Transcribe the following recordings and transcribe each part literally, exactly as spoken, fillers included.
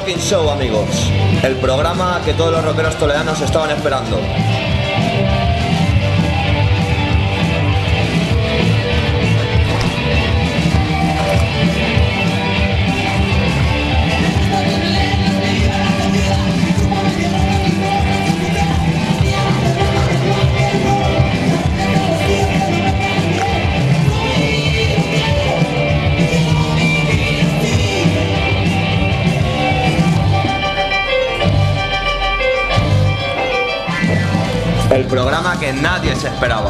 Rocking Show, amigos. El programa que todos los rockeros toledanos estaban esperando. El programa que nadie se esperaba.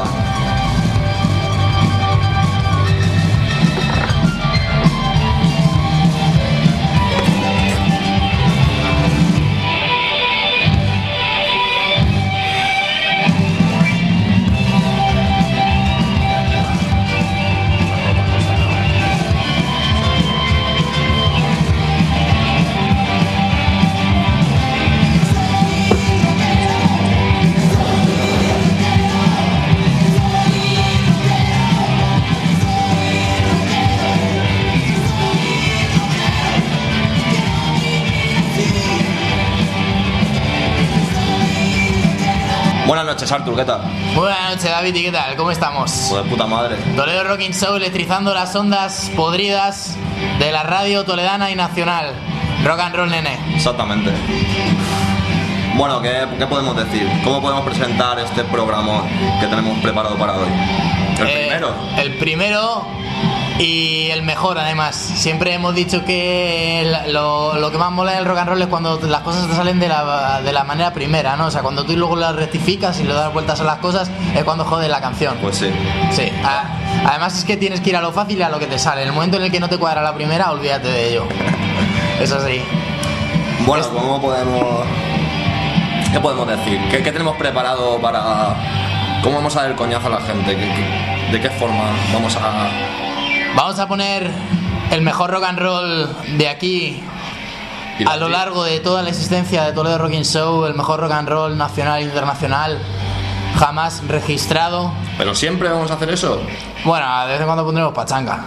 Buenas noches, Artur, ¿qué tal? Buenas noches, David, ¿y qué tal? ¿Cómo estamos? Pues de puta madre. Toledo Rocking Show, electrizando las ondas podridas de la radio toledana y nacional. Rock and roll, nene. Exactamente. Bueno, ¿qué, qué podemos decir? ¿Cómo podemos presentar este programa que tenemos preparado para hoy? ¿El Eh, primero? El primero y el mejor, además. Siempre hemos dicho que el- lo, lo que más mola del rock and roll es cuando las cosas te salen de la, de la manera primera, ¿no? O sea, cuando tú luego las rectificas y le das vueltas a las cosas, es cuando jode la canción. Pues sí. Sí, a- además es que tienes que ir a lo fácil y a lo que te sale. En el momento en el que no te cuadra la primera, olvídate de ello. Eso sí. Bueno, Es- ¿cómo podemos...? ¿Qué podemos decir? ¿Qué, qué tenemos preparado para...? ¿Cómo vamos a dar el coñazo a la gente? ¿Qué- qué- ¿De qué forma vamos a...? Vamos a poner el mejor rock and roll de aquí ir a a lo decir? largo de toda la existencia de Toledo Rocking Show, el mejor rock and roll nacional e internacional jamás registrado. ¿Pero siempre vamos a hacer eso? Bueno, de vez en cuando pondremos pachanga.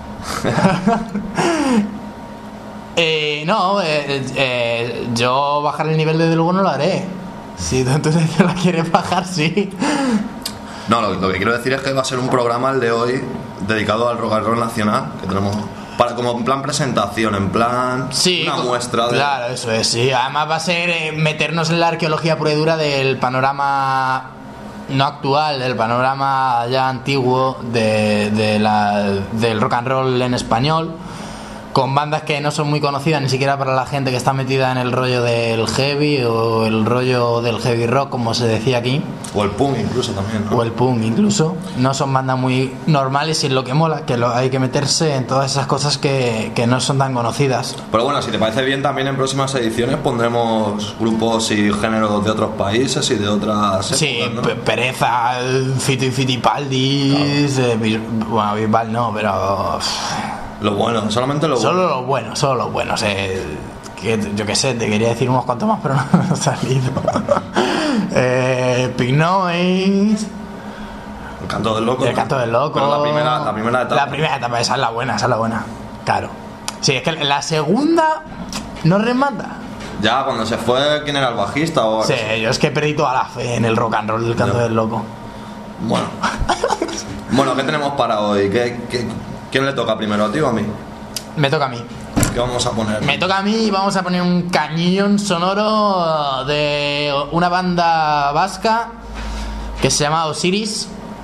eh, no, eh, eh, yo bajar el nivel desde luego no lo haré. Si tú entonces la quieres bajar, sí. No, lo, lo que quiero decir es que va a ser un programa el de hoy dedicado al rock and roll nacional que tenemos para como en plan presentación, en plan Sí, una co- muestra de... Claro, eso es, sí. Además va a ser eh, meternos en la arqueología pura y dura del panorama no actual, del panorama ya antiguo de, de la, del rock and roll en español, con bandas que no son muy conocidas ni siquiera para la gente que está metida en el rollo del heavy o el rollo del heavy rock, como se decía aquí. O el punk incluso también, ¿no? O el punk incluso. No son bandas muy normales y es lo que mola, que lo, hay que meterse en todas esas cosas que, que no son tan conocidas. Pero bueno, si te parece bien, también en próximas ediciones pondremos grupos y géneros de otros países y de otras Sí, épocas, ¿no? Pe- Pereza, Fito y Fitipaldis, eh, Bis- bueno, Bisbal no, pero pff, Lo bueno, solamente lo solo bueno. los buenos, solo los buenos. Eh, que, yo qué sé, te quería decir unos cuantos más, pero no han salido. eh, Pink Noise, El canto del loco. El ¿no? Canto del Loco. Pero la primera, la primera etapa. La primera etapa, esa es la buena, esa es la buena. Claro. Sí, es que la segunda no remata. Ya cuando se fue, ¿quién era el bajista? O Sí, yo es que perdí toda la fe en el rock and roll del Canto Ya. del Loco. Bueno. Bueno, ¿qué tenemos para hoy? ¿Qué, qué, ¿Quién le toca primero, a ti o a mí? Me toca a mí. ¿Qué vamos a poner? Me toca a mí y vamos a poner un cañón sonoro de una banda vasca que se llama Osiris.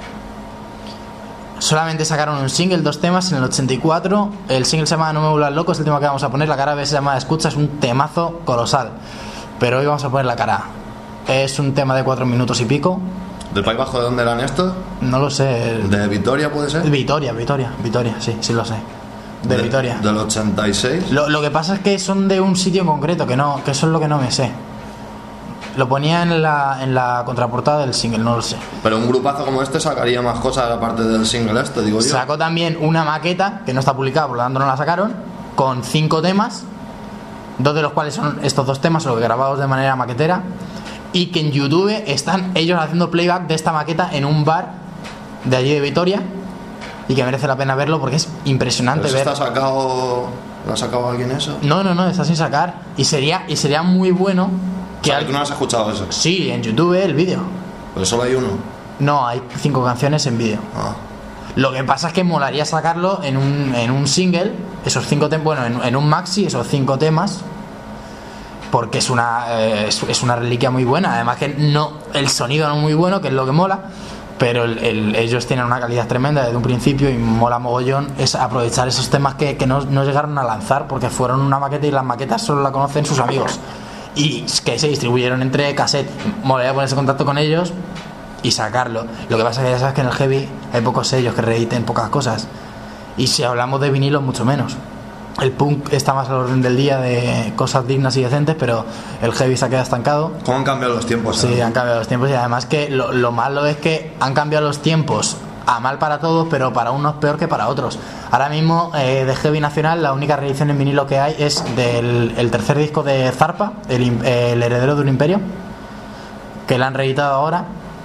Solamente sacaron un single, dos temas en el ochenta y cuatro. El single se llama No me vuelvas loco, es el tema que vamos a poner. La cara B se llama Escucha, es un temazo colosal. Pero hoy vamos a poner la cara A. Es un tema de cuatro minutos y pico. ¿Del País Bajo de dónde eran estos? No lo sé. ¿De Vitoria puede ser? Vitoria, Vitoria, Vitoria, sí, sí lo sé. De, Vitoria. Del ochenta y seis. Lo, lo que pasa es que son de un sitio en concreto, que no, que eso es lo que no me sé. Lo ponía en la, en la contraportada del single, no lo sé. Pero un grupazo como este sacaría más cosas aparte del single este, digo yo. Sacó también una maqueta, que no está publicada, por lo tanto no la sacaron, con cinco temas, dos de los cuales son estos dos temas, solo que grabados de manera maquetera, y que en YouTube están ellos haciendo playback de esta maqueta en un bar de allí de Vitoria, y que merece la pena verlo porque es impresionante Pero eso ver... está sacado ¿Lo ha sacado alguien eso? No, no, no, está sin sacar. Y sería, y sería muy bueno que... O sea, al... que tú no has escuchado eso. Sí, en YouTube el vídeo. Pero solo hay uno. No, hay cinco canciones en vídeo. Ah. Lo que pasa es que molaría sacarlo en un, en un single, esos cinco temas, bueno, en, en un maxi, esos cinco temas, porque es una eh, es, es una reliquia muy buena. Además que no, el sonido no es muy bueno, que es lo que mola, pero el, el, ellos tienen una calidad tremenda desde un principio y mola mogollón es aprovechar esos temas que, que no, no llegaron a lanzar porque fueron una maqueta y las maquetas solo la conocen sus amigos y que se distribuyeron entre cassette. Molaría ponerse en contacto con ellos y sacarlo. Lo que pasa es que ya sabes que en el heavy hay pocos sellos que reediten pocas cosas, y si hablamos de vinilo mucho menos. El punk está más al orden del día de cosas dignas y decentes, pero el heavy se ha quedado estancado. ¿Cómo han cambiado los tiempos? Sí, ¿eh? han cambiado los tiempos, y además que lo, lo malo es que han cambiado los tiempos a mal para todos, pero para unos peor que para otros. Ahora mismo eh, de heavy nacional la única reedición en vinilo que hay es del el tercer disco de Zarpa, el, el heredero de un imperio, que lo han reeditado ahora,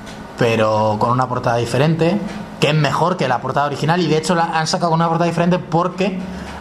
pero con una portada diferente, que es mejor que la portada original, y de hecho la han sacado con una portada diferente porque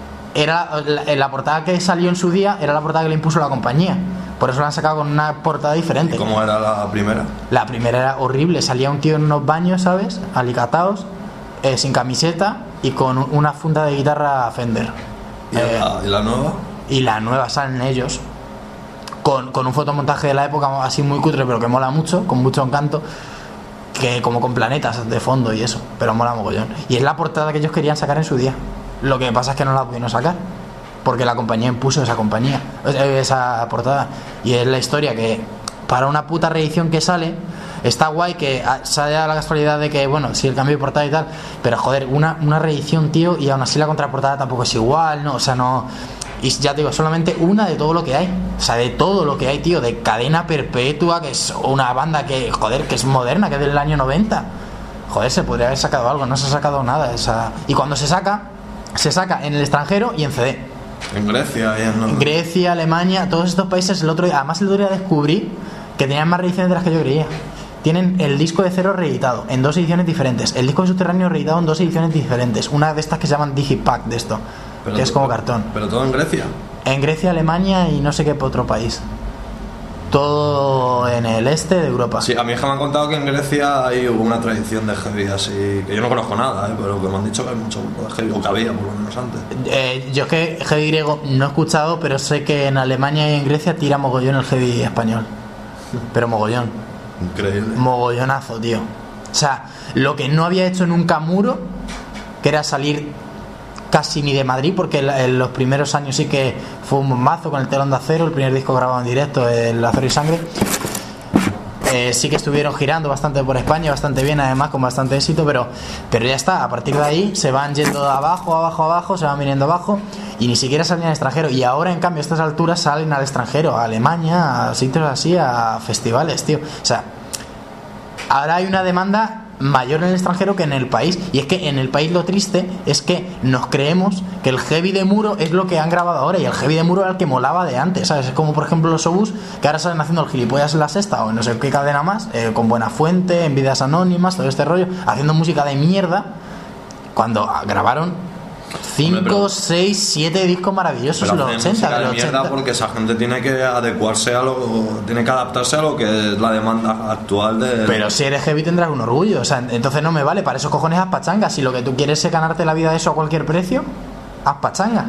era la, la portada que salió en su día era la portada que le impuso la compañía, por eso la han sacado con una portada diferente. ¿Cómo era la primera? La primera era horrible, salía un tío en unos baños, ¿sabes? Alicataos, eh, sin camiseta y con una funda de guitarra Fender. ¿Y, eh, la, ¿y la nueva? Y la nueva salen ellos con, con un fotomontaje de la época así muy cutre, pero que mola mucho, con mucho encanto, que como con planetas de fondo y eso, pero mola mogollón. Y es la portada que ellos querían sacar en su día. Lo que pasa es que no la pudieron sacar porque la compañía impuso esa compañía, esa portada. Y es la historia que para una puta reedición que sale está guay, que sale la casualidad de que, bueno, sí, el cambio de portada y tal, pero joder, una, una reedición, tío, y aún así la contraportada tampoco es igual, ¿no? O sea, no... Y ya te digo, solamente una de todo lo que hay. O sea, de todo lo que hay, tío. De Cadena Perpetua, que es una banda que, joder, que es moderna, que es del año noventa. Joder, se podría haber sacado algo, no se ha sacado nada. Esa... Y cuando se saca, se saca en el extranjero y en C D. En Grecia, y en... Grecia, Alemania, todos estos países. El otro día, además el otro día descubrí que tenían más reediciones de las que yo creía. Tienen el disco de Cero reeditado en dos ediciones diferentes. El disco de Subterráneo reeditado en dos ediciones diferentes. Una de estas que se llaman Digipack, de esto. Pero que es como cartón. Pero todo en Grecia. En Grecia, Alemania y no sé qué otro país. Todo en el este de Europa. Sí, a mí es que me han contado que en Grecia hay una tradición de heavy así, que yo no conozco nada, ¿eh? Pero que me han dicho que hay mucho grupo de heavy, o que había por lo menos antes. Eh, yo es que heavy griego no he escuchado, pero sé que en Alemania y en Grecia tira mogollón el heavy español. Pero mogollón. Increíble. Mogollonazo, tío. O sea, lo que no había hecho nunca Muro, que era salir casi ni de Madrid, porque en los primeros años sí que fue un bombazo con el Telón de Acero, el primer disco grabado en directo, el Acero y Sangre. Eh, sí que estuvieron girando bastante por España, bastante bien, además con bastante éxito, pero, pero ya está, a partir de ahí se van yendo abajo, abajo, abajo, se van viniendo abajo y ni siquiera salen al extranjero. Y ahora en cambio a estas alturas salen al extranjero, a Alemania, a sitios así, a festivales, tío. O sea, ahora hay una demanda mayor en el extranjero que en el país, y es que en el país lo triste es que nos creemos que el heavy de Muro es lo que han grabado ahora, y el heavy de Muro era el que molaba de antes, ¿sabes? Es como por ejemplo los Obús, que ahora salen haciendo el gilipollas en La Sexta o en no sé qué cadena más, eh, con Buena Fuente, en Vidas Anónimas, todo este rollo, haciendo música de mierda, cuando grabaron cinco, seis, siete discos maravillosos en los ochenta, de mierda, porque esa gente tiene que adecuarse a lo, tiene que adaptarse a lo que es la demanda actual de... Pero si eres heavy tendrás un orgullo, o sea, entonces no me vale, para esos cojones haz pachanga. Si lo que tú quieres es ganarte la vida de eso a cualquier precio, haz pachanga,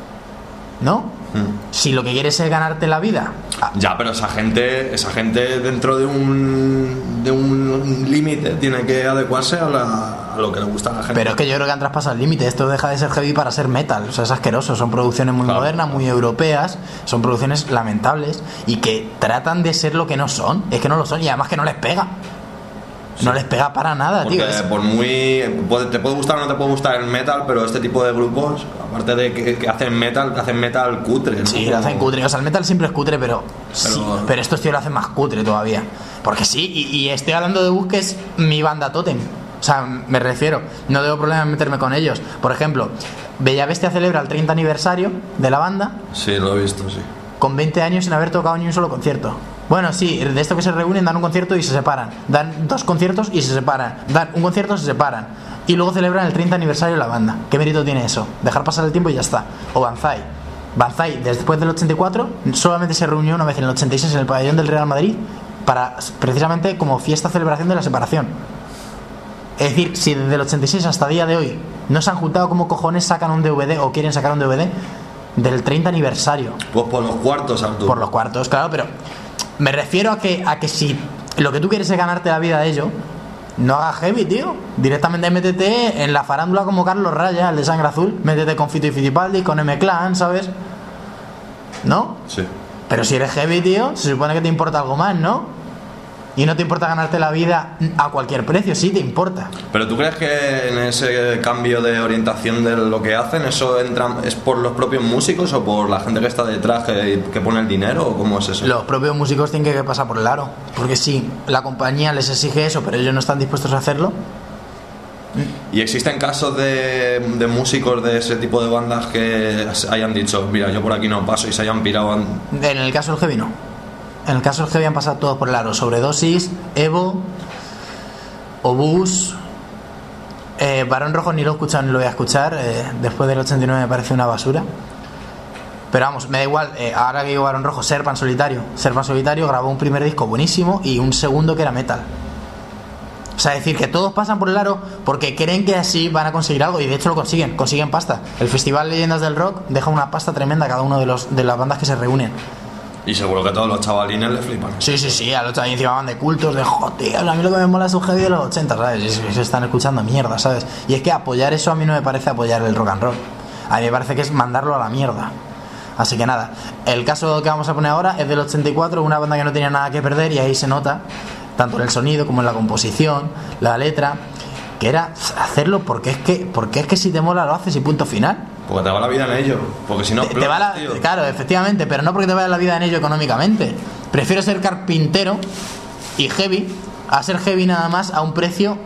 ¿no? Hmm. Si lo que quieres es ganarte la vida, ya, pero esa gente, esa gente dentro de un de un límite tiene que adecuarse a, la, a lo que le gusta a la gente. Pero es que yo creo que han traspasado el límite. Esto deja de ser heavy para ser metal. O sea, es asqueroso. Son producciones muy claro. modernas, muy europeas. Son producciones lamentables y que tratan de ser lo que no son. Es que no lo son, y además que no les pega. Sí. No les pega para nada, porque tío. Es... por muy... te puede gustar o no te puede gustar el metal, pero este tipo de grupos, aparte de que, que hacen metal, que hacen metal cutre, ¿no? Sí, lo hacen cutre. O sea, el metal siempre es cutre, pero... Pero, sí, pero estos tíos lo hacen más cutre todavía. Porque sí, y, y estoy hablando de Bus, que es mi banda tótem. O sea, me refiero, no tengo problema en meterme con ellos. Por ejemplo, Bella Bestia celebra el treinta aniversario de la banda. Sí, lo he visto, sí. Con veinte años sin haber tocado ni un solo concierto. Bueno, sí, de esto que se reúnen, dan un concierto y se separan. Dan dos conciertos y se separan. Dan un concierto y se separan. Y luego celebran el treinta aniversario de la banda. ¿Qué mérito tiene eso? Dejar pasar el tiempo y ya está. O Banzai. Banzai, después del ochenta y cuatro, solamente se reunió una vez en el ochenta y seis en el pabellón del Real Madrid para, precisamente como fiesta celebración de la separación. Es decir, si desde el ochenta y seis hasta el día de hoy no se han juntado, ¿cómo cojones sacan un D V D o quieren sacar un D V D del treinta aniversario? Pues por los cuartos, Arturo. Por los cuartos, claro, pero me refiero a que, a que si lo que tú quieres es ganarte la vida de ello, no hagas heavy, tío. Directamente métete en la farándula como Carlos Raya, el de Sangre Azul. Métete con Fito y Fitipaldi, con M-Clan, ¿sabes? ¿No? Sí. Pero si eres heavy, tío, se supone que te importa algo más, ¿no? Y no te importa ganarte la vida a cualquier precio, sí te importa. ¿Pero tú crees que en ese cambio de orientación de lo que hacen, eso entra, es por los propios músicos o por la gente que está detrás que, que pone el dinero, o cómo es eso? Los propios músicos tienen que pasar por el aro. Porque si la compañía les exige eso, pero ellos no están dispuestos a hacerlo. ¿Y existen casos de, de músicos de ese tipo de bandas que hayan dicho, mira, yo por aquí no paso, y se hayan pirado? En el caso del heavy no. En el caso del heavy han pasado todos por el aro. Sobredosis, Evo, Obús, eh, Barón Rojo ni lo he escuchado ni lo voy a escuchar. eh, Después del ochenta y nueve me parece una basura. Pero vamos, me da igual. eh, Ahora que digo Barón Rojo, Serpan Solitario. Serpan Solitario grabó un primer disco buenísimo y un segundo que era metal. O sea, decir que todos pasan por el aro porque creen que así van a conseguir algo, y de hecho lo consiguen, consiguen pasta. El Festival Leyendas del Rock deja una pasta tremenda a cada uno de los de las bandas que se reúnen. Y seguro que a todos los chavalines les flipan. Sí, sí, sí, a los chavales encima van de cultos, de joder, a mí lo que me mola es un heavy de los ochenta, ¿sabes? Y se están escuchando mierda, ¿sabes? Y es que apoyar eso a mí no me parece apoyar el rock and roll. A mí me parece que es mandarlo a la mierda. Así que nada, el caso que vamos a poner ahora es del ochenta y cuatro, una banda que no tenía nada que perder, y ahí se nota, tanto en el sonido como en la composición, la letra, que era hacerlo porque es que, porque es que si te mola lo haces y punto final. Porque te va la vida en ello. Porque si no, te, te va la, claro, efectivamente, pero no porque te vaya la vida en ello económicamente. Prefiero ser carpintero y heavy a ser heavy nada más a un precio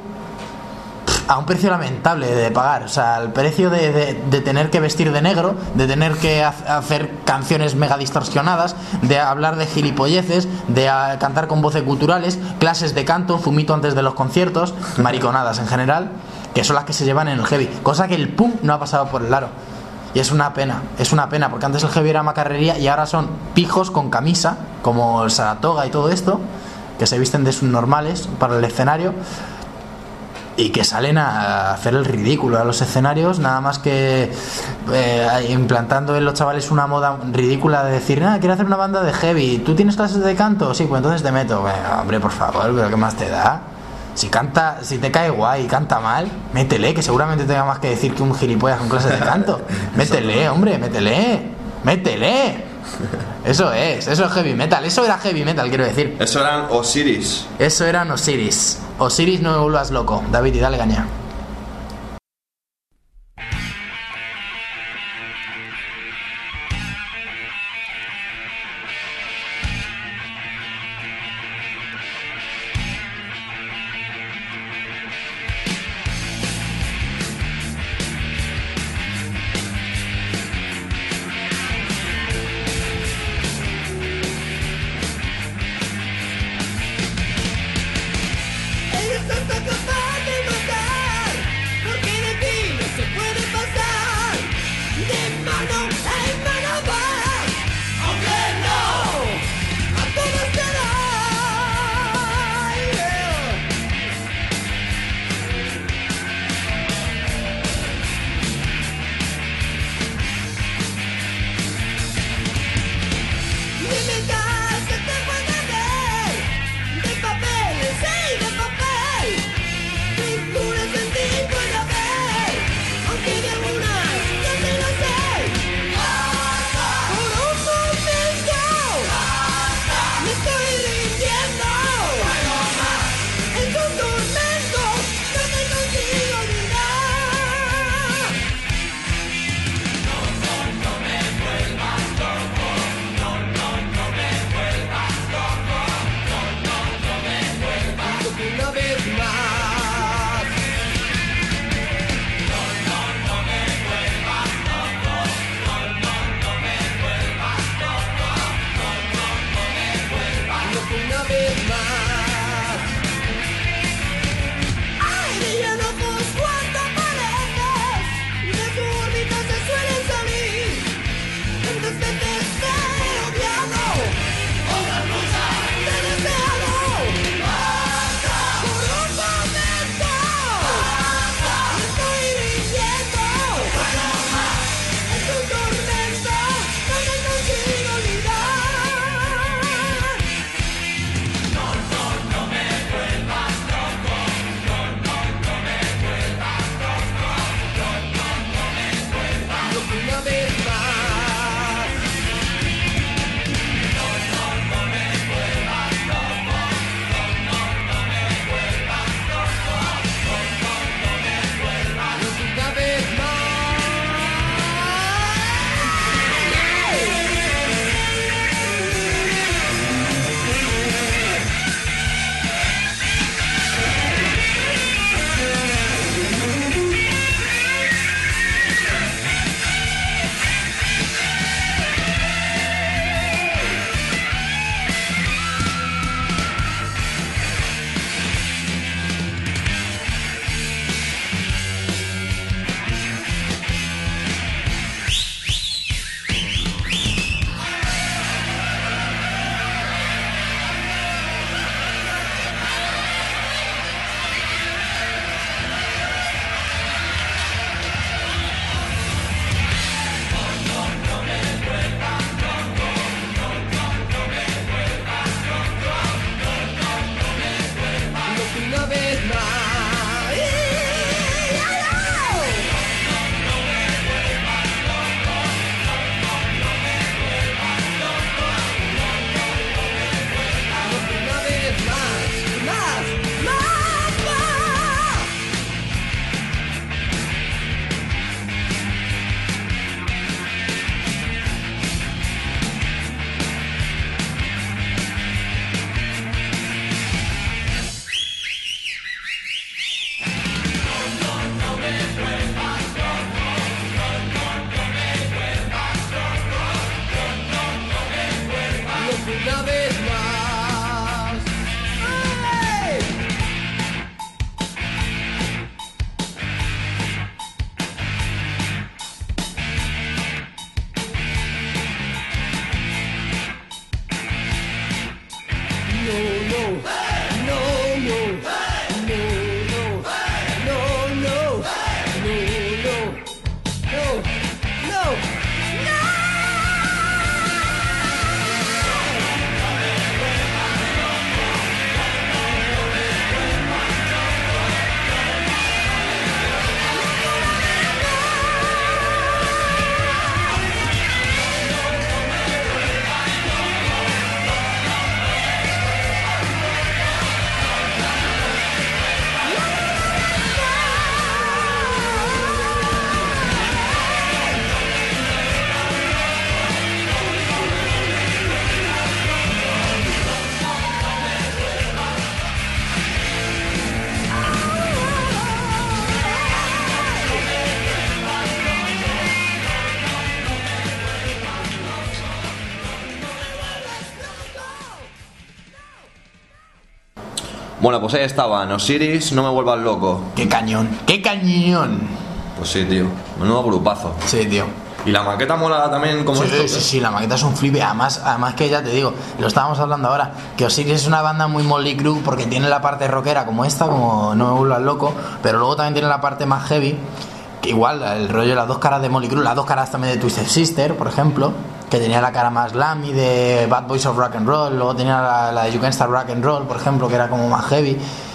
a un precio lamentable de pagar. O sea, el precio de, de, de tener que vestir de negro, de tener que ha, hacer canciones mega distorsionadas, de hablar de gilipolleces, de a, cantar con voces culturales, clases de canto, zumito antes de los conciertos, mariconadas en general, que son las que se llevan en el heavy. Cosa que el punk no ha pasado por el aro. Y es una pena, es una pena, porque antes el heavy era macarrería y ahora son pijos con camisa, como el Saratoga y todo esto, que se visten de subnormales para el escenario y que salen a hacer el ridículo a los escenarios, nada más que eh, implantando en los chavales una moda ridícula de decir, nada, quiero hacer una banda de heavy, ¿tú tienes clases de canto? Sí, pues entonces te meto. Bueno, hombre, por favor, pero ¿qué más te da? Si canta, si te cae guay y canta mal, métele, que seguramente tenga más que decir que un gilipollas con clases de canto. Métele, hombre, métele, métele. Eso es, eso es heavy metal, eso era heavy metal, quiero decir. Eso eran Osiris. Eso eran Osiris. Osiris, no me vuelvas loco. David, y dale caña. Ellos son tan capaces de matar. Bueno, pues ahí estaban, Osiris, No me vuelvas loco. ¡Qué cañón! ¡Qué cañón! Pues sí, tío, menudo grupazo. Sí, tío. Y la maqueta mola también como Sí, esto. sí, sí, la maqueta es un flipe. Además, además que ya te digo, lo estábamos hablando ahora, que Osiris es una banda muy Motley Crue porque tiene la parte rockera como esta, como No me vuelvas loco, pero luego también tiene la parte más heavy, que igual, el rollo de las dos caras de Motley Crue, las dos caras también de Twisted Sister, por ejemplo, que tenía la cara más glammy de Bad Boys of Rock and Roll, luego tenía la, la de You Can't Stop Rock and Roll, por ejemplo, que era como más heavy.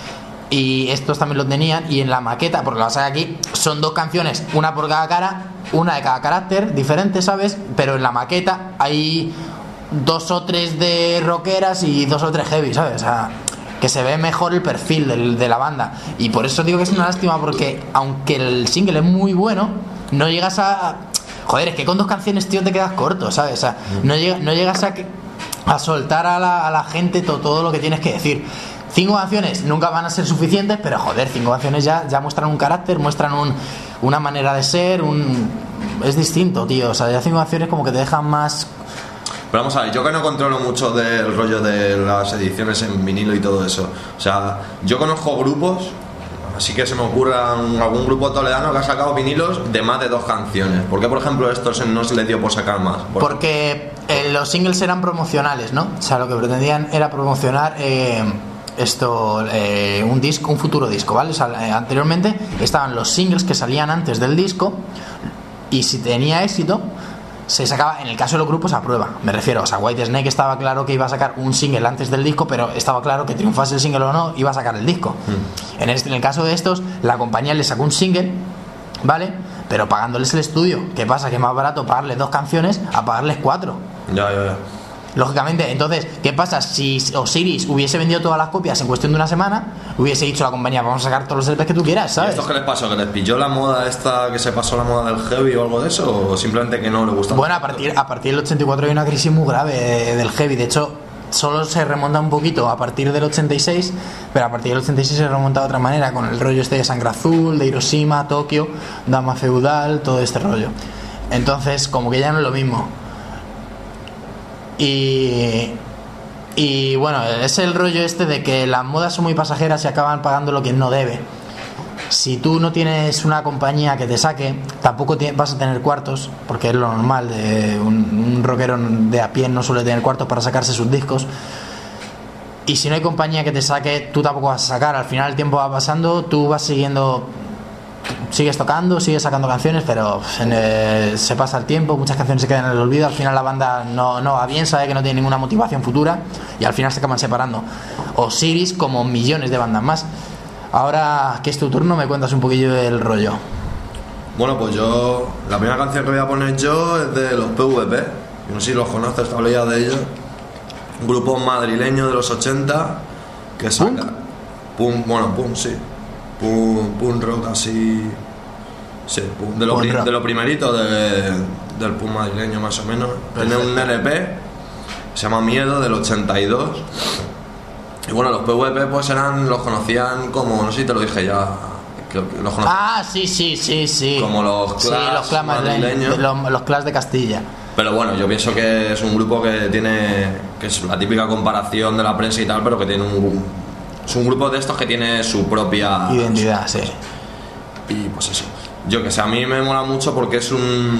Y estos también lo tenían. Y en la maqueta, porque la saca aquí, son dos canciones, una por cada cara, una de cada carácter, diferente, ¿sabes? Pero en la maqueta hay dos o tres de rockeras y dos o tres heavy, ¿sabes? O sea, que se ve mejor el perfil del, de la banda. Y por eso digo que es una lástima, porque aunque el single es muy bueno, no llegas a... Joder, es que con dos canciones, tío, te quedas corto, ¿sabes? O sea, no, llega, no llegas a, a soltar a la, a la gente todo, todo lo que tienes que decir. Cinco canciones nunca van a ser suficientes, pero joder, cinco canciones ya, ya muestran un carácter, muestran un, una manera de ser, un... es distinto, tío. O sea, ya cinco canciones como que te dejan más... Pero vamos a ver, yo que no controlo mucho del rollo de las ediciones en vinilo y todo eso. O sea, yo conozco grupos, así que se me ocurre algún grupo toledano que ha sacado vinilos de más de dos canciones. ¿Por qué, por ejemplo, estos no se les dio por sacar más? Por Porque eh, los singles eran promocionales, ¿no? O sea, lo que pretendían era promocionar... Eh, esto eh, un disco, un futuro disco, ¿vale? O sea, eh, anteriormente estaban los singles que salían antes del disco y si tenía éxito se sacaba, en el caso de los grupos, a prueba, me refiero, o sea, Whitesnake estaba claro que iba a sacar un single antes del disco, pero estaba claro que triunfase el single o no, iba a sacar el disco. Mm. En, este, en el caso de estos, la compañía le sacó un single, ¿vale? Pero pagándoles el estudio. ¿Qué pasa? Que es más barato pagarles dos canciones a pagarles cuatro. Ya, ya, ya. Lógicamente, entonces, ¿qué pasa? Si Osiris hubiese vendido todas las copias en cuestión de una semana, hubiese dicho a la compañía, vamos a sacar todos los L Pes que tú quieras, ¿sabes? ¿Y esto qué les pasó? ¿Que les pilló la moda esta, que se pasó la moda del heavy o algo de eso? ¿O simplemente que no le gustaba? Bueno, a partir, a partir del ochenta y cuatro hay una crisis muy grave del heavy. De hecho, solo se remonta un poquito a partir del ochenta y seis, pero a partir del ochenta y seis se remonta de otra manera, con el rollo este de Sangre Azul, de Hiroshima, Tokio, Dama Feudal, todo este rollo. Entonces, como que ya no es lo mismo. Y... Y bueno, es el rollo este de que las modas son muy pasajeras y acaban pagando lo que no debe. Si tú no tienes una compañía que te saque, tampoco vas a tener cuartos, porque es lo normal. De un, un rockero de a pie no suele tener cuartos para sacarse sus discos. Y si no hay compañía que te saque, tú tampoco vas a sacar. Al final el tiempo va pasando, tú vas siguiendo... Sigues tocando, sigues sacando canciones, pero eh, se pasa el tiempo, muchas canciones se quedan en el olvido, al final la banda no, no va bien, sabe que no tiene ninguna motivación futura y al final se acaban separando. Osiris, como millones de bandas más. Ahora que es tu turno, me cuentas un poquillo del rollo. Bueno, pues yo, la primera canción que voy a poner yo es de los P V P, yo no sé si los conoces, te hablé ya de ellos. Un grupo madrileño de los ochenta que saca ¿Punk? Punk, bueno, punk, sí. Punk, punk rock así. Sí, punk, de, lo Punk pri, rock. de lo primerito de, del punk madrileño, más o menos. Tiene un L P, se llama Miedo, del ochenta y dos. Y bueno, los P V P pues eran, los conocían como, no sé si te lo dije ya. Que los conocían Ah, sí, sí, sí, sí. como los Clash, sí, los Clash madrileños. los, los Clash de Castilla. Pero bueno, yo pienso que es un grupo que tiene, que es la típica comparación de la prensa y tal, pero que tiene un, es un grupo de estos que tiene su propia Identidad, sí. Y pues eso, yo que sé, a mí me mola mucho porque es un...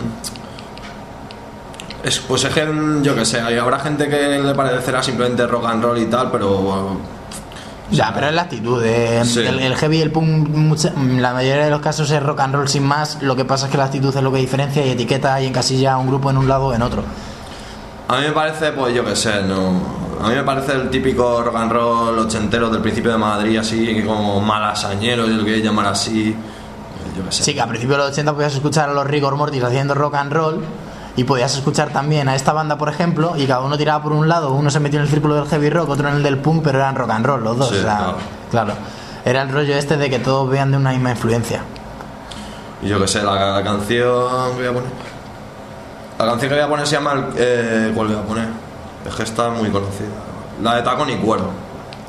Es, pues es que, yo que sé, habrá gente que le parecerá simplemente rock and roll y tal, pero... Bueno, Ya, pero es la actitud. eh. Sí. El, el heavy y el punk, mucha- la mayoría de los casos es rock and roll sin más. Lo que pasa es que la actitud es lo que diferencia y etiqueta y encasilla a un grupo en un lado o en otro. a mí me parece, pues yo que sé, no... A mí me parece el típico rock and roll ochentero del principio de Madrid, así como malasañero, yo lo quiero llamar así, yo que sé. Sí, que a principios de los ochenta podías escuchar a los Rigor Mortis haciendo rock and roll y podías escuchar también a esta banda, por ejemplo, y cada uno tiraba por un lado, uno se metió en el círculo del heavy rock, otro en el del punk, pero eran rock and roll los dos. Sí, o sea, claro. claro. Era el rollo este de que todos vean de una misma influencia. Y yo que sé, la, la canción que voy a poner... La canción que voy a poner se llama... Eh, ¿Cuál voy a poner? Es que está muy conocida. La de Tacón y Cuero.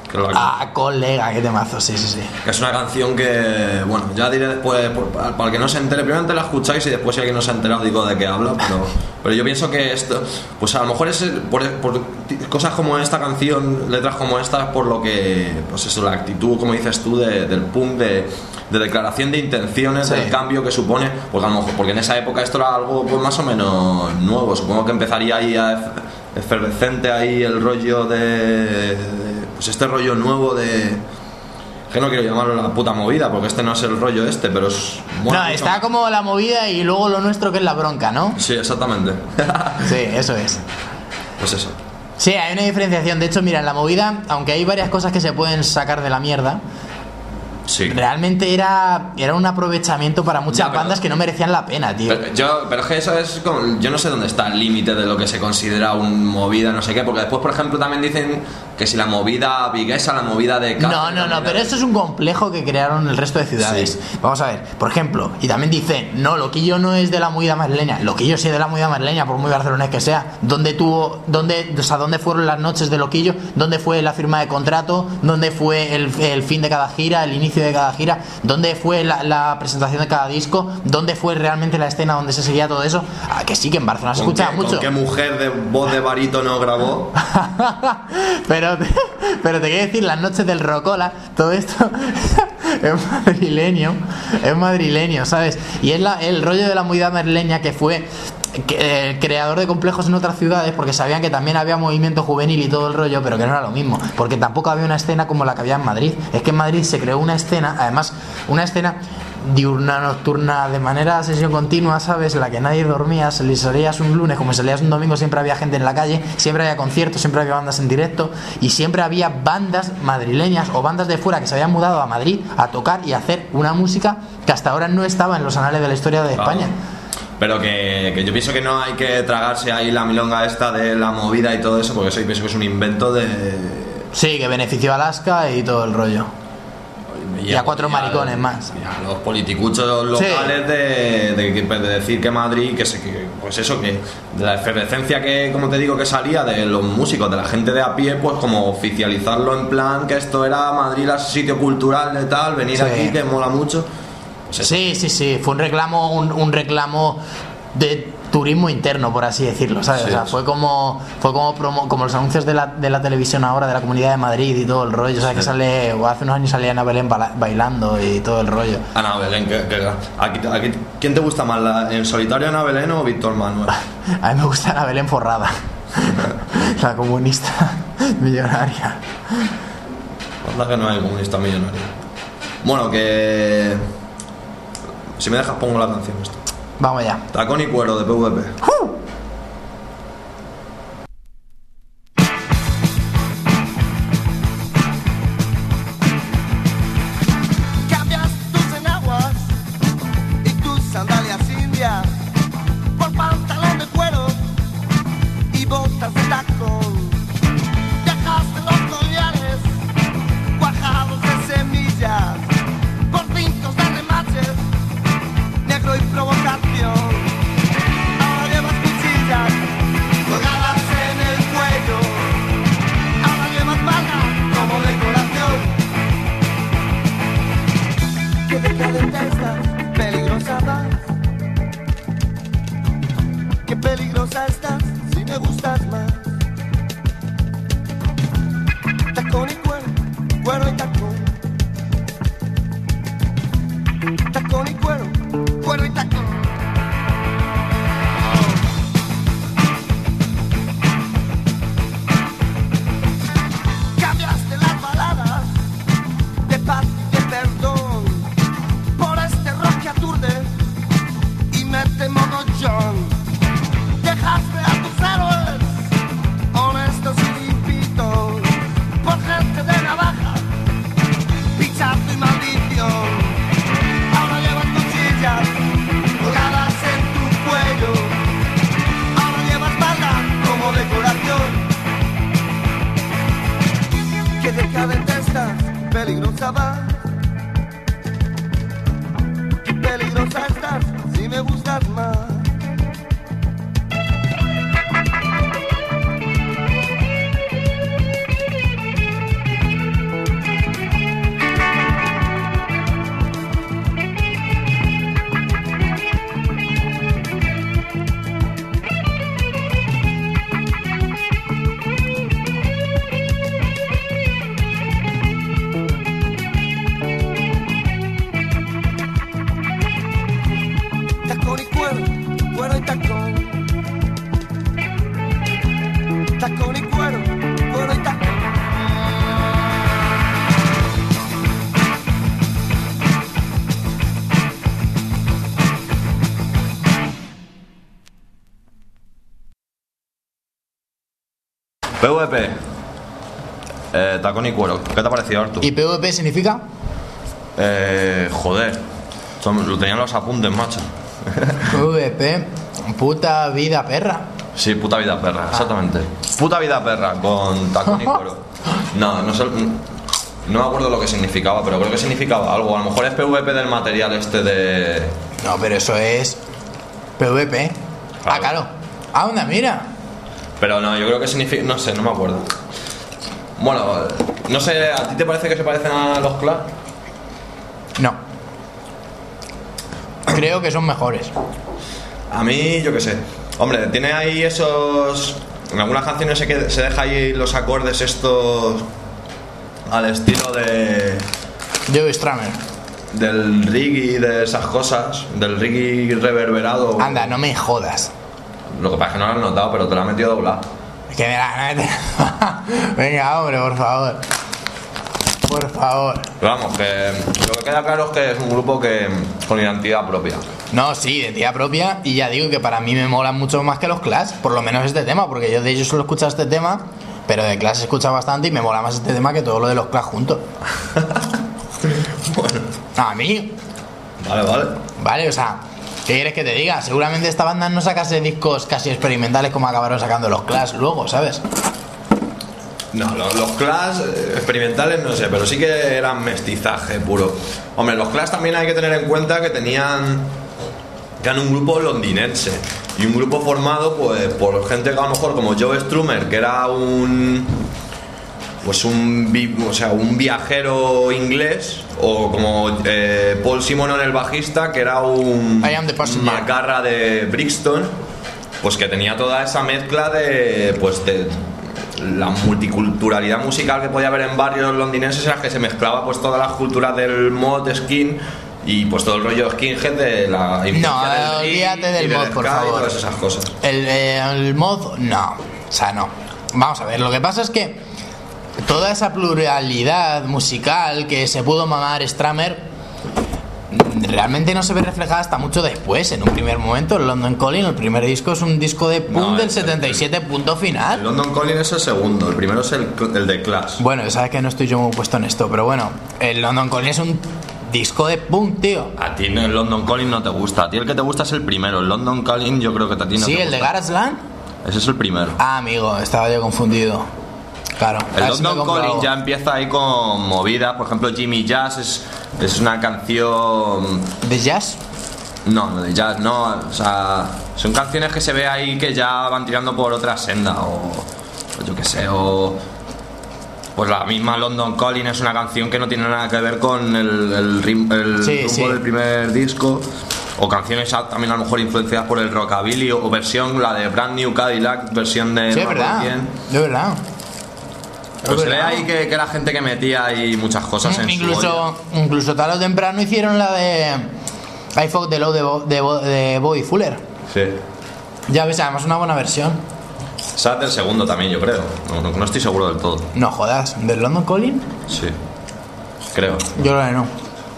Que la- Ah, colega, qué temazo, sí, sí, sí. que es una canción que, bueno, ya diré después, por- para para el que no se entere, primero la escucháis y después si alguien no se ha enterado digo de qué habla, pero, pero yo pienso que esto, pues a lo mejor es por, por ti- cosas como esta canción, letras como esta, por lo que, pues eso, la actitud, como dices tú, de- del punk, de, de declaración de intenciones, Sí. del cambio que supone, porque a lo mejor, porque en esa época esto era algo pues más o menos nuevo, supongo que empezaría ahí a ef- efervescente ahí el rollo de, de- pues este rollo nuevo de, que no quiero llamarlo la puta movida porque este no es el rollo este, pero es mola No, mucho. está como la movida y luego lo nuestro que es la bronca, ¿no? Sí, exactamente. Sí, eso es. Pues eso. Sí, hay una diferenciación. De hecho, mira, en la movida, aunque hay varias cosas que se pueden sacar de la mierda, Sí. realmente era, era un aprovechamiento para muchas Ya, pero- bandas que no merecían la pena, tío. Pero, yo, pero es que eso es como, yo no sé dónde está el límite de lo que se considera un movida, no sé qué, porque después, por ejemplo, también dicen que si la movida viguesa, la movida de Cáceres, No, no, la no, movida pero de- esto es un complejo que crearon el resto de ciudades. Sí. Vamos a ver, por ejemplo, y también dicen, no, Loquillo no es de la movida madrileña. Loquillo sí es de la movida madrileña, por muy barcelonés que sea. ¿Dónde tuvo, dónde, o sea, dónde fueron las noches de Loquillo? ¿Dónde fue la firma de contrato? ¿Dónde fue el, el fin de cada gira, el inicio de cada gira? ¿Dónde fue la, la presentación de cada disco? ¿Dónde fue realmente la escena donde se seguía todo eso? Ah, que sí, que en Barcelona se ¿Con escuchaba qué, mucho. ¿Con qué mujer de voz de barítono grabó? pero, pero te quiero decir, las noches del Rocola, todo esto es madrileño, es madrileño, ¿sabes? Y es la, el rollo de la movida madrileña que fue que, eh, creador de complejos en otras ciudades, porque sabían que también había movimiento juvenil y todo el rollo, pero que no era lo mismo, porque tampoco había una escena como la que había en Madrid. Es que en Madrid se creó una escena, además, una escena diurna, nocturna, de manera sesión continua, ¿sabes? En la que nadie dormía, se salías un lunes como salías un domingo, siempre había gente en la calle, siempre había conciertos, siempre había bandas en directo y siempre había bandas madrileñas o bandas de fuera que se habían mudado a Madrid a tocar y a hacer una música que hasta ahora no estaba en los anales de la historia de Claro. España. Pero que, que yo pienso que no hay que tragarse ahí la milonga esta de la movida y todo eso, porque eso yo pienso que es un invento de... Sí, que benefició a Alaska y todo el rollo. Y a cuatro maricones más. Y a los politicuchos locales de, de, de decir que Madrid, que, se, que pues eso, que de la efervescencia que, como te digo, que salía de los músicos, de la gente de a pie, pues como oficializarlo en plan que esto era Madrid, el sitio cultural de tal, venir Sí. aquí que mola mucho. Pues eso. Sí, sí, sí, fue un reclamo, un, un reclamo de turismo interno, por así decirlo, ¿sabes? Sí, o sea, sí. fue como fue como promo, como los anuncios de la, de la televisión ahora de la Comunidad de Madrid y todo el rollo, ¿sabes? Sí. Que sale, o hace unos años salía Ana Belén bala- bailando y todo el rollo. Ana Belén, que, que- aquí, aquí, ¿quién te gusta más, la, en solitario Ana Belén o Víctor Manuel? A mí me gusta Ana Belén forrada, la comunista millonaria. Anda que no hay comunista millonario. Bueno, que... Si me dejas pongo la canción esta. Vamos ya. Tacón y cuero de P V P. Cambias tus enaguas y tus sandalias indias por pantalón de cuero y botas de tacón. Dejaste los collares cuajados de semillas por brincos de remaches, negro y provocación. Ahora llevas cuchillo P V P. Eh, tacón y cuero. ¿Qué te ha parecido, Artur? ¿Y P V P significa? Eh, joder. Lo tenían los apuntes, macho. P V P, puta vida perra. Sí, puta vida perra, exactamente. Puta vida perra con tacón y cuero. No, no sé. No me acuerdo lo que significaba, pero creo que significaba algo. A lo mejor es P V P del material este de. No, pero eso es P V P. Claro. Ah, claro. Ah, onda, mira. Pero no, yo creo que significa. No sé, no me acuerdo. Bueno, no sé, ¿a ti te parece que se parecen a los Clash? No. Creo que son mejores. A mí, yo qué sé. Hombre, tiene ahí esos. En algunas canciones se, que, se deja ahí los acordes estos. Al estilo de. Joe Strummer. Del reggae, de esas cosas. Del reggae reverberado. Anda, no me jodas. Lo que pasa es que no lo has notado, pero te lo has metido doblado. Es que me la. Venga, hombre, por favor. Por favor. Pero vamos, que lo que queda claro es que es un grupo que con identidad propia. No, sí, identidad propia. Y ya digo que para mí me molan mucho más que los Clash. Por lo menos este tema, porque yo de ellos solo he escuchado este tema. Pero de Clash he escuchado bastante y me mola más este tema que todo lo de los Clash juntos. Bueno. A mí. Vale, vale. Vale, o sea, ¿qué quieres que te diga? Seguramente esta banda no sacase discos casi experimentales como acabaron sacando los Clash luego, ¿sabes? No, los, los Clash eh, experimentales no sé, pero sí que eran mestizaje puro. Hombre, los Clash también hay que tener en cuenta que tenían que eran un grupo londinense y un grupo formado pues por gente que a lo mejor como Joe Strummer, que era un pues un vi- o sea, un viajero inglés, o como eh, Paul Simonon, el bajista, que era un I am the passenger. macarra de Brixton, pues que tenía toda esa mezcla de pues de la multiculturalidad musical que podía haber en barrios londinenses, era que se mezclaba pues todas las culturas del mod, skin y pues todo el rollo skinhead de la influencia No, del reggae olvídate del y del mod, por ska y favor. todas esas cosas. El, eh, el mod, no. O sea, no. Vamos a ver, lo que pasa es que toda esa pluralidad musical que se pudo mamar Strummer realmente no se ve reflejada hasta mucho después. En un primer momento, el London Calling, el primer disco, es un disco de punk No, del el- setenta y siete, punto El final. London Calling es el segundo, el primero es el, el de Clash. Bueno, sabes que no estoy yo muy puesto en esto, pero bueno, el London Calling es un disco de punk, tío. A ti el London Calling no te gusta, a ti el que te gusta es el primero. El London Calling yo creo que a ti no Sí, te el de gusta. Garageland. Ese es el primero. Ah, amigo, estaba yo confundido. Claro. a El ver si me London compro Calling algo. ya empieza ahí con movidas. Por ejemplo, Jimmy Jazz es, es una canción. ¿De jazz? No, no de jazz, no. O sea, son canciones que se ve ahí que ya van tirando por otra senda. O, o yo qué sé, o. Pues la misma London Calling es una canción que no tiene nada que ver con el, el, rim- el Sí, rumbo sí. del primer disco. O canciones a- también a lo mejor influenciadas por el rockabilly. O, o versión, la de Brand New Cadillac, versión de. Sí, no es me acuerdo verdad. quién. De verdad. Pues Es se ve verdad. ahí que, que la gente que metía ahí muchas cosas en su olla. Incluso, incluso tarde o temprano hicieron la de I Fuck the Low de, Bo- de, Bo- de Bobby Fuller. Sí. Ya ves, además una buena versión. Esa del segundo también, yo creo. No, no, no estoy seguro del todo. No jodas, ¿del London Calling? Sí. Creo. Yo creo que no.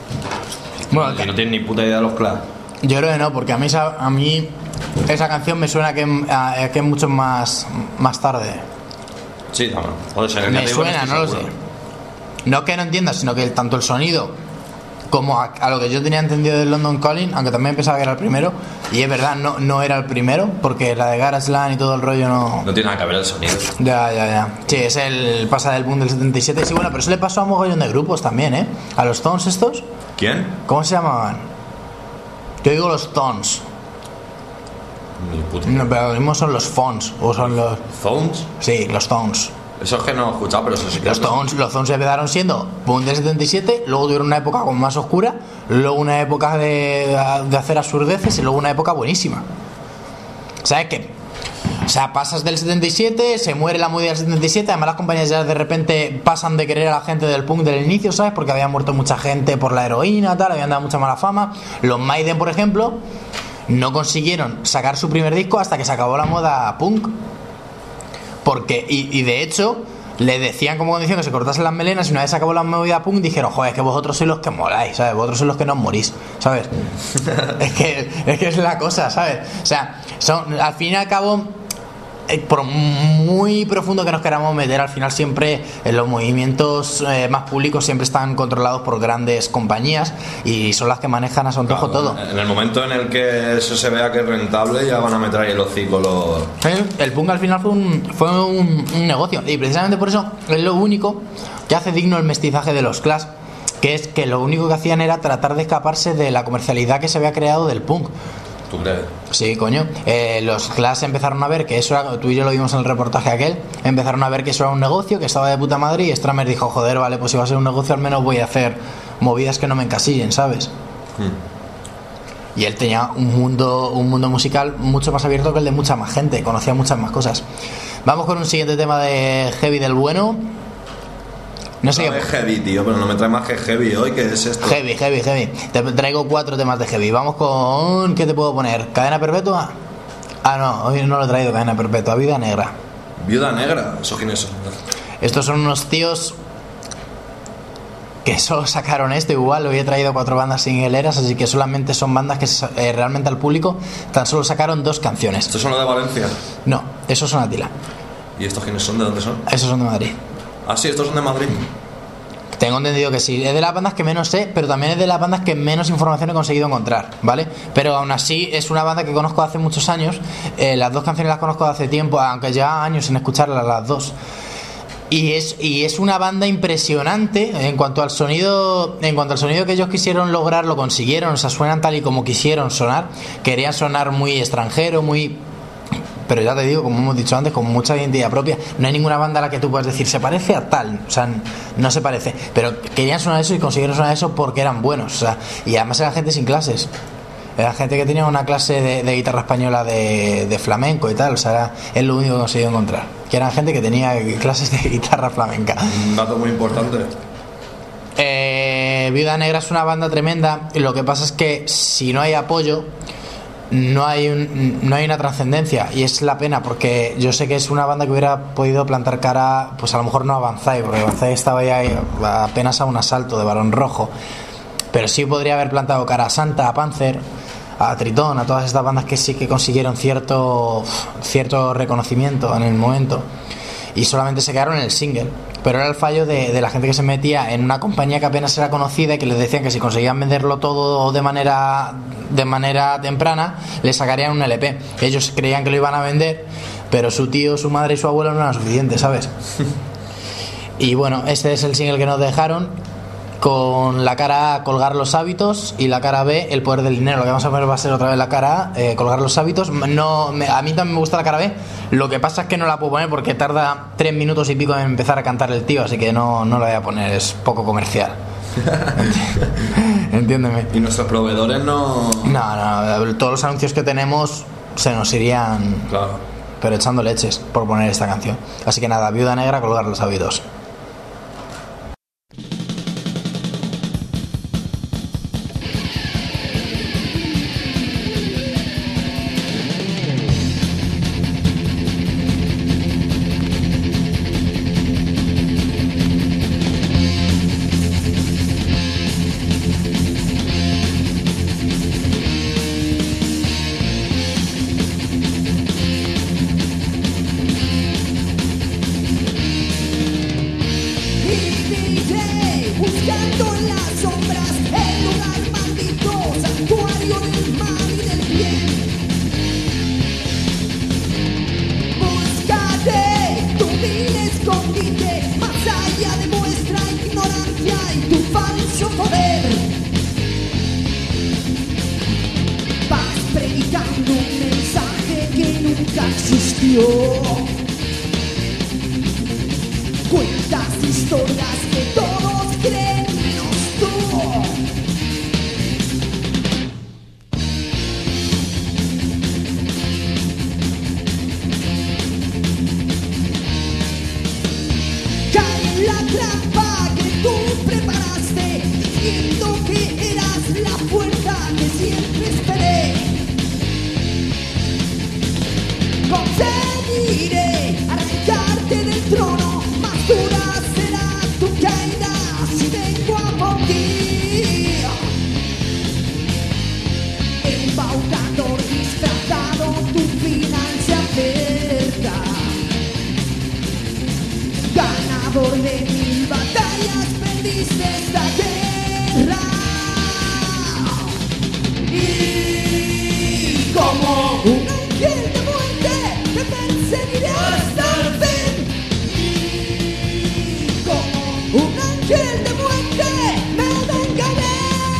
Bueno, Y que- no tienen ni puta idea de los Clash. yo creo que no, porque a mí esa, a mí esa canción me suena que, a- a que es mucho más, más tarde. Sí, también. Puede ser. Me Ya te digo, suena, estoy no lo seguro. sé. No que no entienda, sino que tanto el sonido como a, a lo que yo tenía entendido del London Calling, aunque también pensaba que era el primero, y es verdad, no, no era el primero, porque la de Garageland y todo el rollo no... No tiene nada que ver el sonido. Ya, ya, ya. Sí, es el pasa del boom del setenta y siete. Sí, bueno, pero eso le pasó a un mogollón de grupos también, ¿eh? A los Tones estos, ¿Quién? ¿cómo se llamaban? Yo digo los Tones. Ni puta. No, pero lo mismo son los Fons, o son los... ¿Zones? Sí, los Tones. Eso es que no he escuchado, pero eso sí que Los Tones, los Tones empezaron siendo boom del setenta y siete, luego tuvieron una época como más oscura, luego una época de, de hacer absurdeces y luego una época buenísima. ¿Sabes qué? O sea, pasas del setenta y siete, se muere la movida del setenta y siete, además las compañías ya de repente pasan de querer a la gente del punk del inicio, ¿sabes? Porque había muerto mucha gente por la heroína, tal, habían dado mucha mala fama. Los Maiden, por ejemplo, no consiguieron sacar su primer disco hasta que se acabó la moda punk. Porque, y, y de hecho, le decían como condición que se cortasen las melenas, y una vez se acabó la movida punk, dijeron, joder, es que vosotros sois los que moláis, ¿sabes? Vosotros sois los que no morís, ¿sabes? es que es que es la cosa, ¿sabes? O sea, son, al fin y al cabo, por muy profundo que nos queramos meter, al final siempre en los movimientos eh, más públicos siempre están controlados por grandes compañías y son las que manejan a su antojo Claro, todo. En el momento en el que eso se vea que es rentable, ya van a meter ahí el hocico los... El, el punk al final fue un, fue un, un negocio y precisamente por eso es lo único que hace digno el mestizaje de los Clash, que es que lo único que hacían era tratar de escaparse de la comercialidad que se había creado del punk. ¿Tú crees? Sí, coño. Eh, los Clash empezaron a ver que eso era, tú y yo lo vimos en el reportaje aquel, empezaron a ver que eso era un negocio, que estaba de puta madre, y Stramer dijo, joder, vale, pues si va a ser un negocio al menos voy a hacer movidas que no me encasillen, ¿sabes? Hmm. Y él tenía un mundo, un mundo musical mucho más abierto que el de mucha más gente, conocía muchas más cosas. Vamos con un siguiente tema de heavy del bueno. No sé qué. Heavy, tío, pero no me trae más que heavy hoy, ¿qué es esto? Heavy, heavy, heavy. Te traigo cuatro temas de heavy. Vamos con... ¿Qué te puedo poner? ¿Cadena perpetua? Ah, no, hoy no lo he traído cadena perpetua. Viuda negra. Viuda negra, ¿eso quiénes son? Estos son unos tíos que solo sacaron esto. Igual hoy he traído cuatro bandas singleeras, así que solamente son bandas que eh, realmente al público tan solo sacaron dos canciones. ¿Estos son los de Valencia? No, esos son Atila. ¿Y estos quiénes son? ¿De dónde son? Esos son de Madrid. Ah, sí, estos son de Madrid. Tengo entendido que sí. Es de las bandas que menos sé, pero también es de las bandas que menos información he conseguido encontrar, ¿vale? Pero aún así es una banda que conozco hace muchos años. Eh, las dos canciones las conozco hace tiempo, aunque ya años sin escucharlas las dos. Y es, y es una banda impresionante en cuanto al sonido. En cuanto al sonido que ellos quisieron lograr, lo consiguieron. O sea, suenan tal y como quisieron sonar. Querían sonar muy extranjero, muy... Pero ya te digo, como hemos dicho antes, con mucha identidad propia. No hay ninguna banda a la que tú puedas decir se parece a tal, o sea, no se parece. Pero querían sonar eso y consiguieron sonar eso porque eran buenos, o sea, y además eran gente sin clases. Era gente que tenía una clase de, de guitarra española de, de flamenco y tal, o sea, era, es lo único que he conseguido encontrar. Que eran gente que tenía clases de guitarra flamenca. Un dato muy importante. Eh, Viuda Negra es una banda tremenda, y lo que pasa es que si no hay apoyo, no hay un, no hay una trascendencia, y es la pena, porque yo sé que es una banda que hubiera podido plantar cara, pues a lo mejor no a Banzai, porque Banzai estaba ya apenas a un asalto de Barón Rojo, pero sí podría haber plantado cara a Santa, a Panzer, a Tritón, a todas estas bandas que sí que consiguieron cierto cierto reconocimiento en el momento, y solamente se quedaron en el single. Pero era el fallo de, de la gente que se metía en una compañía que apenas era conocida y que les decían que si conseguían venderlo todo de manera de manera temprana, les sacarían un L P. Ellos creían que lo iban a vender, pero su tío, su madre y su abuelo no eran suficientes, ¿sabes? Y bueno, este es el single que nos dejaron, con la cara A, colgar los hábitos, y la cara B, el poder del dinero. Lo que vamos a ver va a ser otra vez la cara A, eh, colgar los hábitos. No, me, a mí también me gusta la cara B. Lo que pasa es que no la puedo poner porque tarda tres minutos y pico en empezar a cantar el tío, así que no, no la voy a poner, es poco comercial. Entiéndeme. Y nuestros proveedores no... No, no, todos los anuncios que tenemos se nos irían, claro, pero echando leches por poner esta canción. Así que nada, Viuda Negra, colgar los hábitos. Buscando en las sombras el lugar maldito, santuario del mal y del bien. Búscate tu vil escondite, más allá de vuestra ignorancia y tu falso poder. Vas predicando un mensaje que nunca existió. Cuentas historias que todos creen menos tú. Cae en la trampa que tú preparaste, diciendo que eras la fuerza que siempre esperé. Conseguiré arrancarte del trono, más dura será tu caída si vengo a por ti. Embaucador disfrazado, tu final se acerca. mejor de mil batallas perdiste esta guerra. Y como un ángel de muerte te perseguiré hasta el fin. Y como un ángel de muerte me vengaré.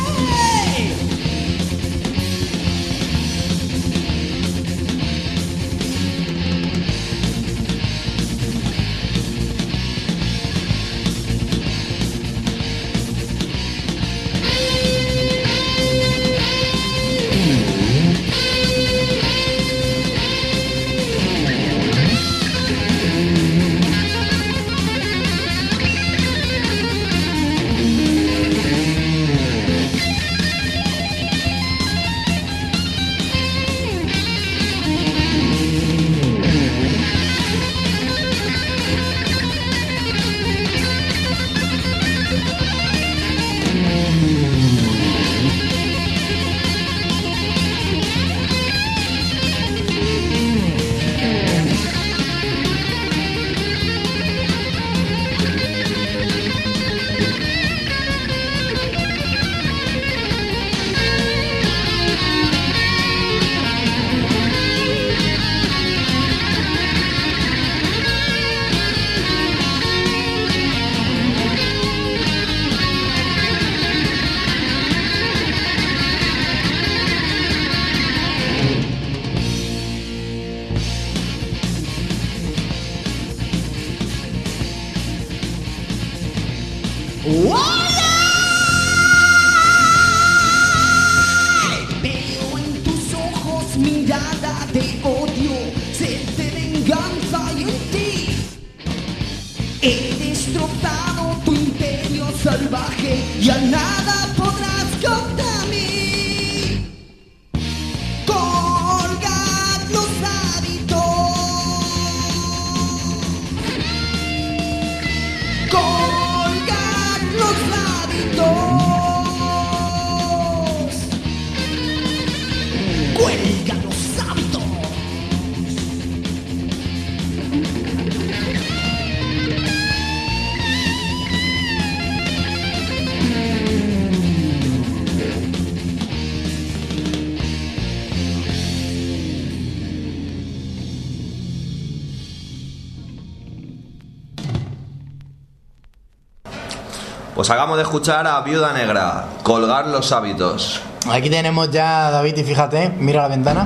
Veo en tus ojos mirada de odio, sed de venganza y en ti he destrozado tu imperio salvaje y a nada podrás contra mí. Colgad los hábitos, colgad los hábitos. Cuelga los hábitos. Pues acabamos de escuchar a Viuda Negra, Colgar los hábitos. Aquí tenemos ya, David, y fíjate, mira la ventana.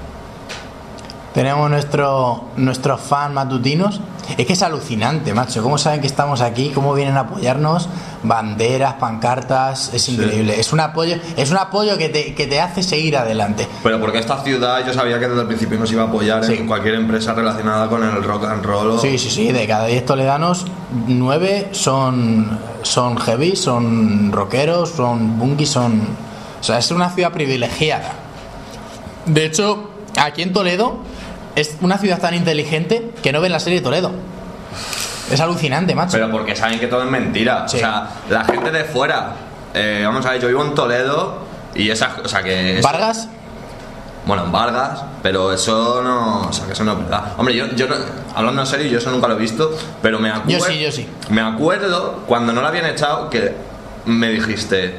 Tenemos nuestro, nuestros fans matutinos. Es que es alucinante, macho. Cómo saben que estamos aquí, cómo vienen a apoyarnos. Banderas, pancartas, es increíble. Sí. Es un apoyo, es un apoyo que te, que te hace seguir adelante. Pero porque esta ciudad yo sabía que desde el principio nos iba a apoyar sí. en cualquier empresa relacionada con el rock and roll. O... Sí, sí, sí. De cada diez toledanos, nueve son, son heavy, son rockeros, son punky, son... O sea, es una ciudad privilegiada. De hecho, aquí en Toledo es una ciudad tan inteligente que no ven la serie de Toledo. Es alucinante, macho. Pero porque saben que todo es mentira. Sí. O sea, la gente de fuera, eh, vamos a ver, yo vivo en Toledo y esa, o sea que... Eso, ¿Vargas? Bueno, en Vargas, pero eso no, o sea que eso no es verdad. Hombre, yo, yo no, hablando en serio, yo eso nunca lo he visto, pero me acuerdo... Yo sí, yo sí. Me acuerdo cuando no la habían echado que me dijiste...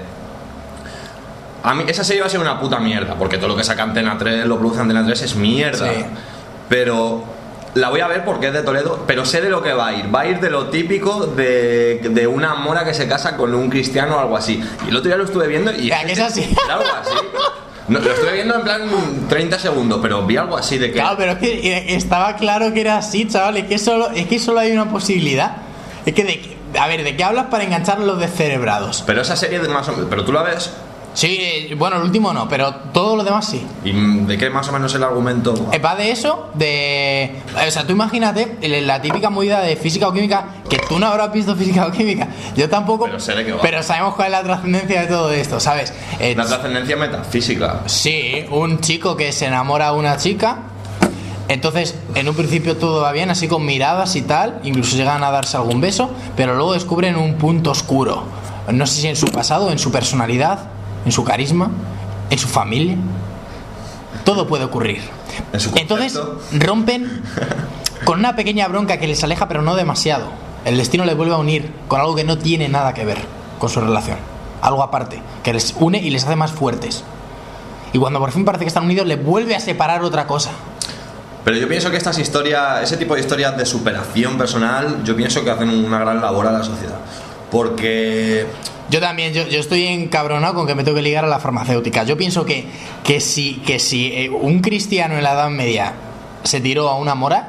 A mí esa serie va a ser una puta mierda, porque todo lo que saca Antena tres, los blues de Antena tres es mierda. Sí. Pero la voy a ver porque es de Toledo, pero sé de lo que va a ir. Va a ir de lo típico de, de una mora que se casa con un cristiano o algo así. Y el otro día lo estuve viendo y... ¿Qué es así? Algo así. No, lo estuve viendo en plan treinta segundos, pero vi algo así de que... Claro, pero es que estaba claro que era así, chaval. Es que solo, es que solo hay una posibilidad. Es que, de, a ver, ¿de qué hablas para enganchar los descerebrados? Pero esa serie de más o menos... ¿Pero tú la ves? Sí, bueno, el último no, pero todo lo demás sí. ¿Y de qué más o menos el argumento? Va de eso, de... O sea, tú imagínate la típica movida de física o química, que tú no habrás visto física o química, yo tampoco, pero sé de qué va. Pero sabemos cuál es la trascendencia de todo esto, ¿sabes? Eh, la trascendencia metafísica. Sí, un chico que se enamora de una chica, entonces en un principio todo va bien, así con miradas y tal, incluso llegan a darse algún beso, pero luego descubren un punto oscuro, no sé si en su pasado, en su personalidad, en su carisma, en su familia. Todo puede ocurrir. ¿En su Entonces rompen con una pequeña bronca que les aleja, pero no demasiado. El destino les vuelve a unir con algo que no tiene nada que ver con su relación. Algo aparte, que les une y les hace más fuertes. Y cuando por fin parece que están unidos, les vuelve a separar otra cosa. Pero yo pienso que estas historias, ese tipo de historias de superación personal, yo pienso que hacen una gran labor a la sociedad. Porque... Yo también, yo, yo estoy encabronado con que me tengo que ligar a la farmacéutica. Yo pienso que, que si, que si eh, un cristiano en la Edad Media se tiró a una mora,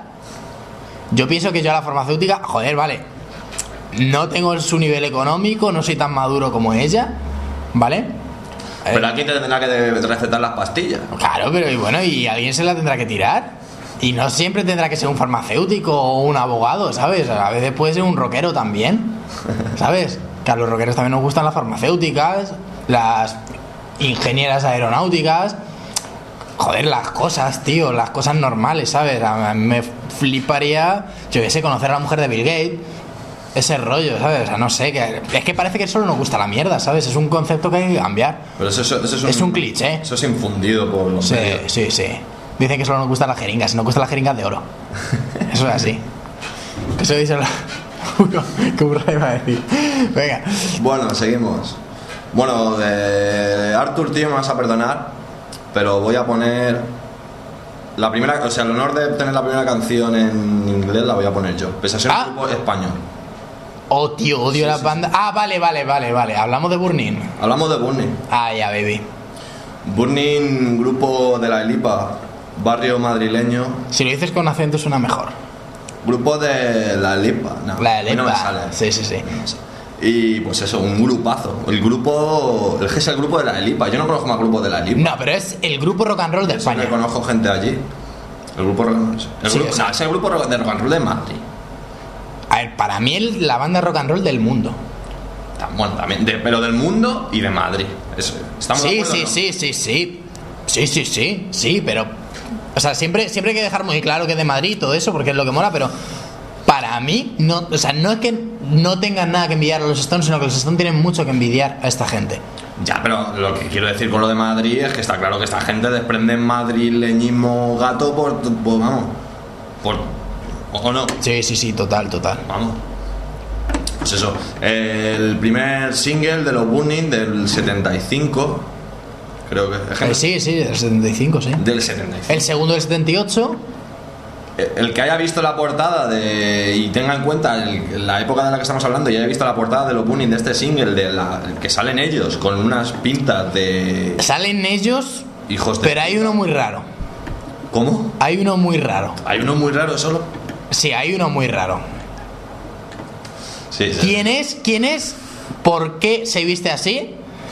yo pienso que yo a la farmacéutica, joder, vale, no tengo su nivel económico, no soy tan maduro como ella, ¿vale? Pero aquí te tendrá que de- recetar las pastillas. Claro, pero y bueno, y alguien se la tendrá que tirar. Y no siempre tendrá que ser un farmacéutico o un abogado, ¿sabes? A veces puede ser un rockero también, ¿sabes? Que a los rockeros también nos gustan las farmacéuticas, las ingenieras aeronáuticas. Joder, las cosas, tío, las cosas normales, ¿sabes? A mí me fliparía, yo qué sé, conocer a la mujer de Bill Gates. Ese rollo, ¿sabes? O sea, no sé, que es que parece que solo nos gusta la mierda, ¿sabes? Es un concepto que hay que cambiar. Pero eso, eso, eso es, un, Es un cliché. Eso es infundido por los Sí, medios. sí, sí. Dicen que solo nos gustan las jeringas, nos gustan las jeringas de oro. Eso es así. Que se dice la... ¿Qué burra iba a decir? Venga. Bueno, seguimos. Bueno, de Arthur, tío, me vas a perdonar, pero voy a poner la primera, o sea, el honor de tener la primera canción en inglés la voy a poner yo, pese a ser Ah. un grupo español. Oh, tío, odio Sí, las sí, bandas. Ah, vale, vale, vale, vale. Hablamos de Burning. Hablamos de Burning. Ah, ya, baby. Burning, grupo de la Elipa, barrio madrileño. Si lo dices con acento suena mejor. Grupo de la Elipa. No, La a mí de no me Lepa. sale. Sí, sí, sí. No me sale. Y pues eso, un grupazo. El grupo. El que es el grupo de la Elipa. Yo no conozco más grupos de la Elipa. No, pero es el grupo rock and roll de Eso España. que conozco gente allí. El grupo rock and roll. El Sí, grupo, o sea- no, es el grupo rock- de rock and roll de Madrid. A ver, para mí es la banda rock and roll del mundo. Tam- Bueno, también, de- pero del mundo y de Madrid. Eso, ¿estamos de Sí, acuerdo, sí, no? sí, sí, sí. Sí, sí, sí, sí, pero... O sea, siempre, siempre hay que dejar muy claro que es de Madrid y todo eso, porque es lo que mola, pero... Para mí, no, o sea, no es que no tengan nada que envidiar a los Stones, sino que los Stones tienen mucho que envidiar a esta gente. Ya, pero lo que quiero decir con lo de Madrid es que está claro que esta gente desprende madrileñismo gato por, por vamos, por, o no, Sí, sí, sí, total, total. vamos. Pues eso, el primer single de los Burning del setenta y cinco, creo que es que Eh, no- sí, sí, del setenta y cinco, sí. del setenta y cinco. El segundo del setenta y ocho, El que haya visto la portada de y tenga en cuenta el- la época de la que estamos hablando y haya visto la portada de los Burning de este single, de la que salen ellos con unas pintas de salen ellos, hijos de... pero hay uno muy raro. ¿Cómo? Hay uno muy raro. Hay uno muy raro solo. Sí, hay uno muy raro. Sí, sí. ¿Quién es? ¿Quién es? ¿Por qué se viste así?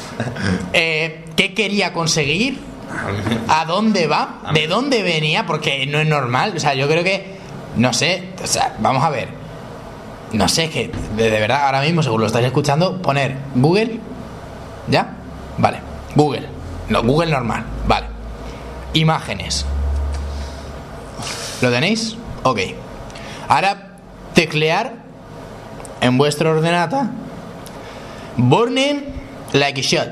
Eh, ¿Qué quería conseguir? ¿A dónde va? A mí- ¿De dónde venía? Porque no es normal. O sea, yo creo que... No sé. O sea, vamos a ver. No sé, es que de, de verdad ahora mismo, según lo estáis escuchando, poner Google. ¿Ya? Vale. Google. No, Google normal. Vale. Imágenes. ¿Lo tenéis? Ok. Ahora teclear en vuestra ordenata Burning Like a Shot.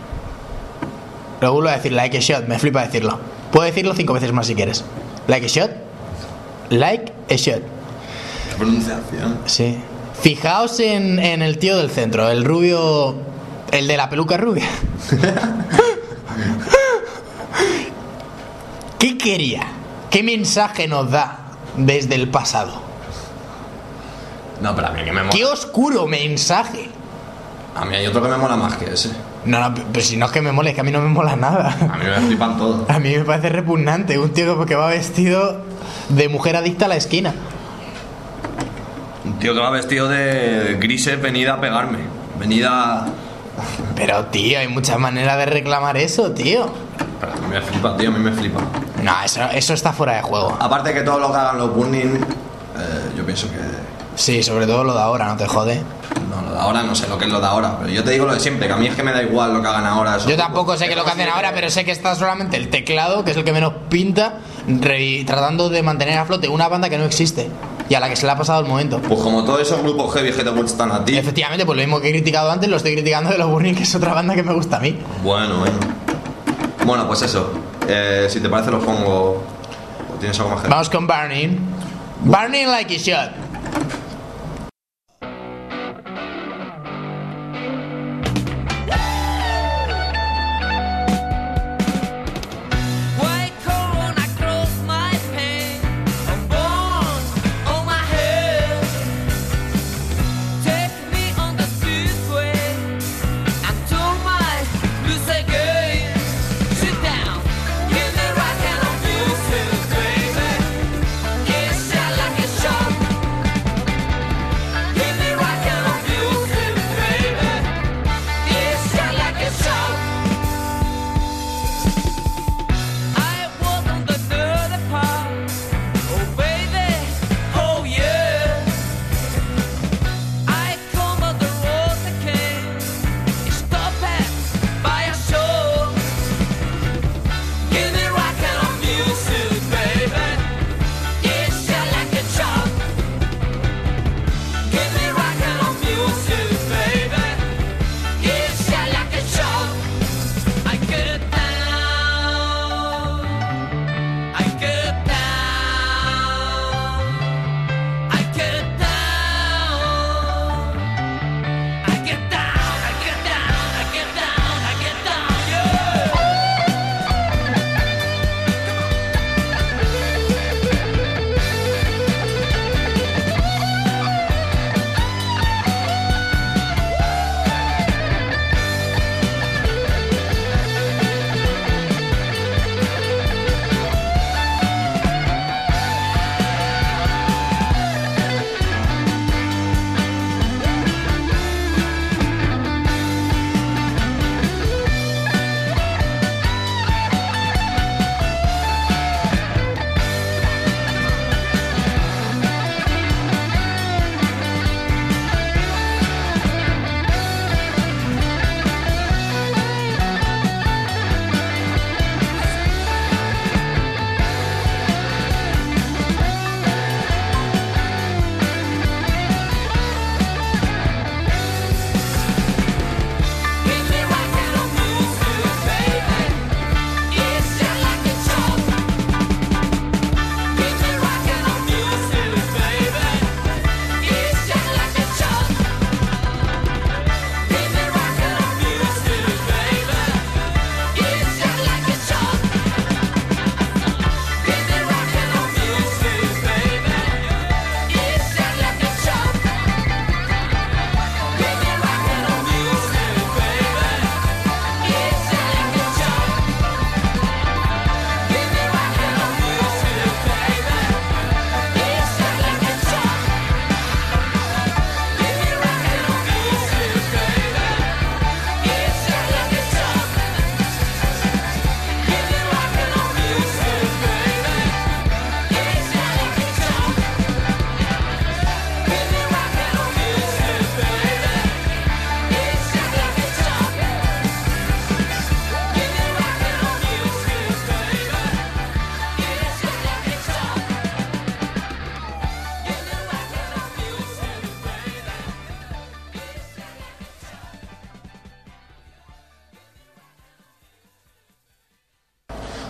Lo vuelvo a decir, like a shot, me flipa decirlo. Puedo decirlo cinco veces más si quieres. Like a shot. Like a shot. Qué pronunciación. Sí. Fijaos en, en el tío del centro, el rubio. El de la peluca rubia. ¿Qué quería? ¿Qué mensaje nos da desde el pasado? No, pero a mí que me mola. ¡Qué oscuro mensaje! A mí hay otro que me mola más que ese. No, no, pero si no es que me mole, es que a mí no me mola nada. A mí me flipan todos. A mí me parece repugnante un tío que va vestido de mujer adicta a la esquina. Un tío que va vestido de grises, venida a pegarme. Venida. Pero tío, hay muchas maneras de reclamar eso, tío. Pero a mí me flipa, tío, a mí me flipa. No, eso, eso está fuera de juego. Aparte que todo lo que hagan los Burning, eh, yo pienso que. Sí, sobre todo lo de ahora, no te jode. No, lo de ahora no sé lo que es lo de ahora, pero yo te digo lo de siempre, que a mí es que me da igual lo que hagan ahora. Eso. Yo tampoco sé qué es lo que hacen ahora, pero sé que está solamente el teclado, que es el que menos pinta, re- tratando de mantener a flote una banda que no existe y a la que se le ha pasado el momento. Pues como todos esos grupos heavy que te gustan a ti. Efectivamente, pues lo mismo que he criticado antes, lo estoy criticando de los Burning, que es otra banda que me gusta a mí. Bueno, bueno. Bueno, pues eso. Eh, si te parece, los pongo. ¿Tienes algo más que Vamos con Burning. Burning Like a Shot.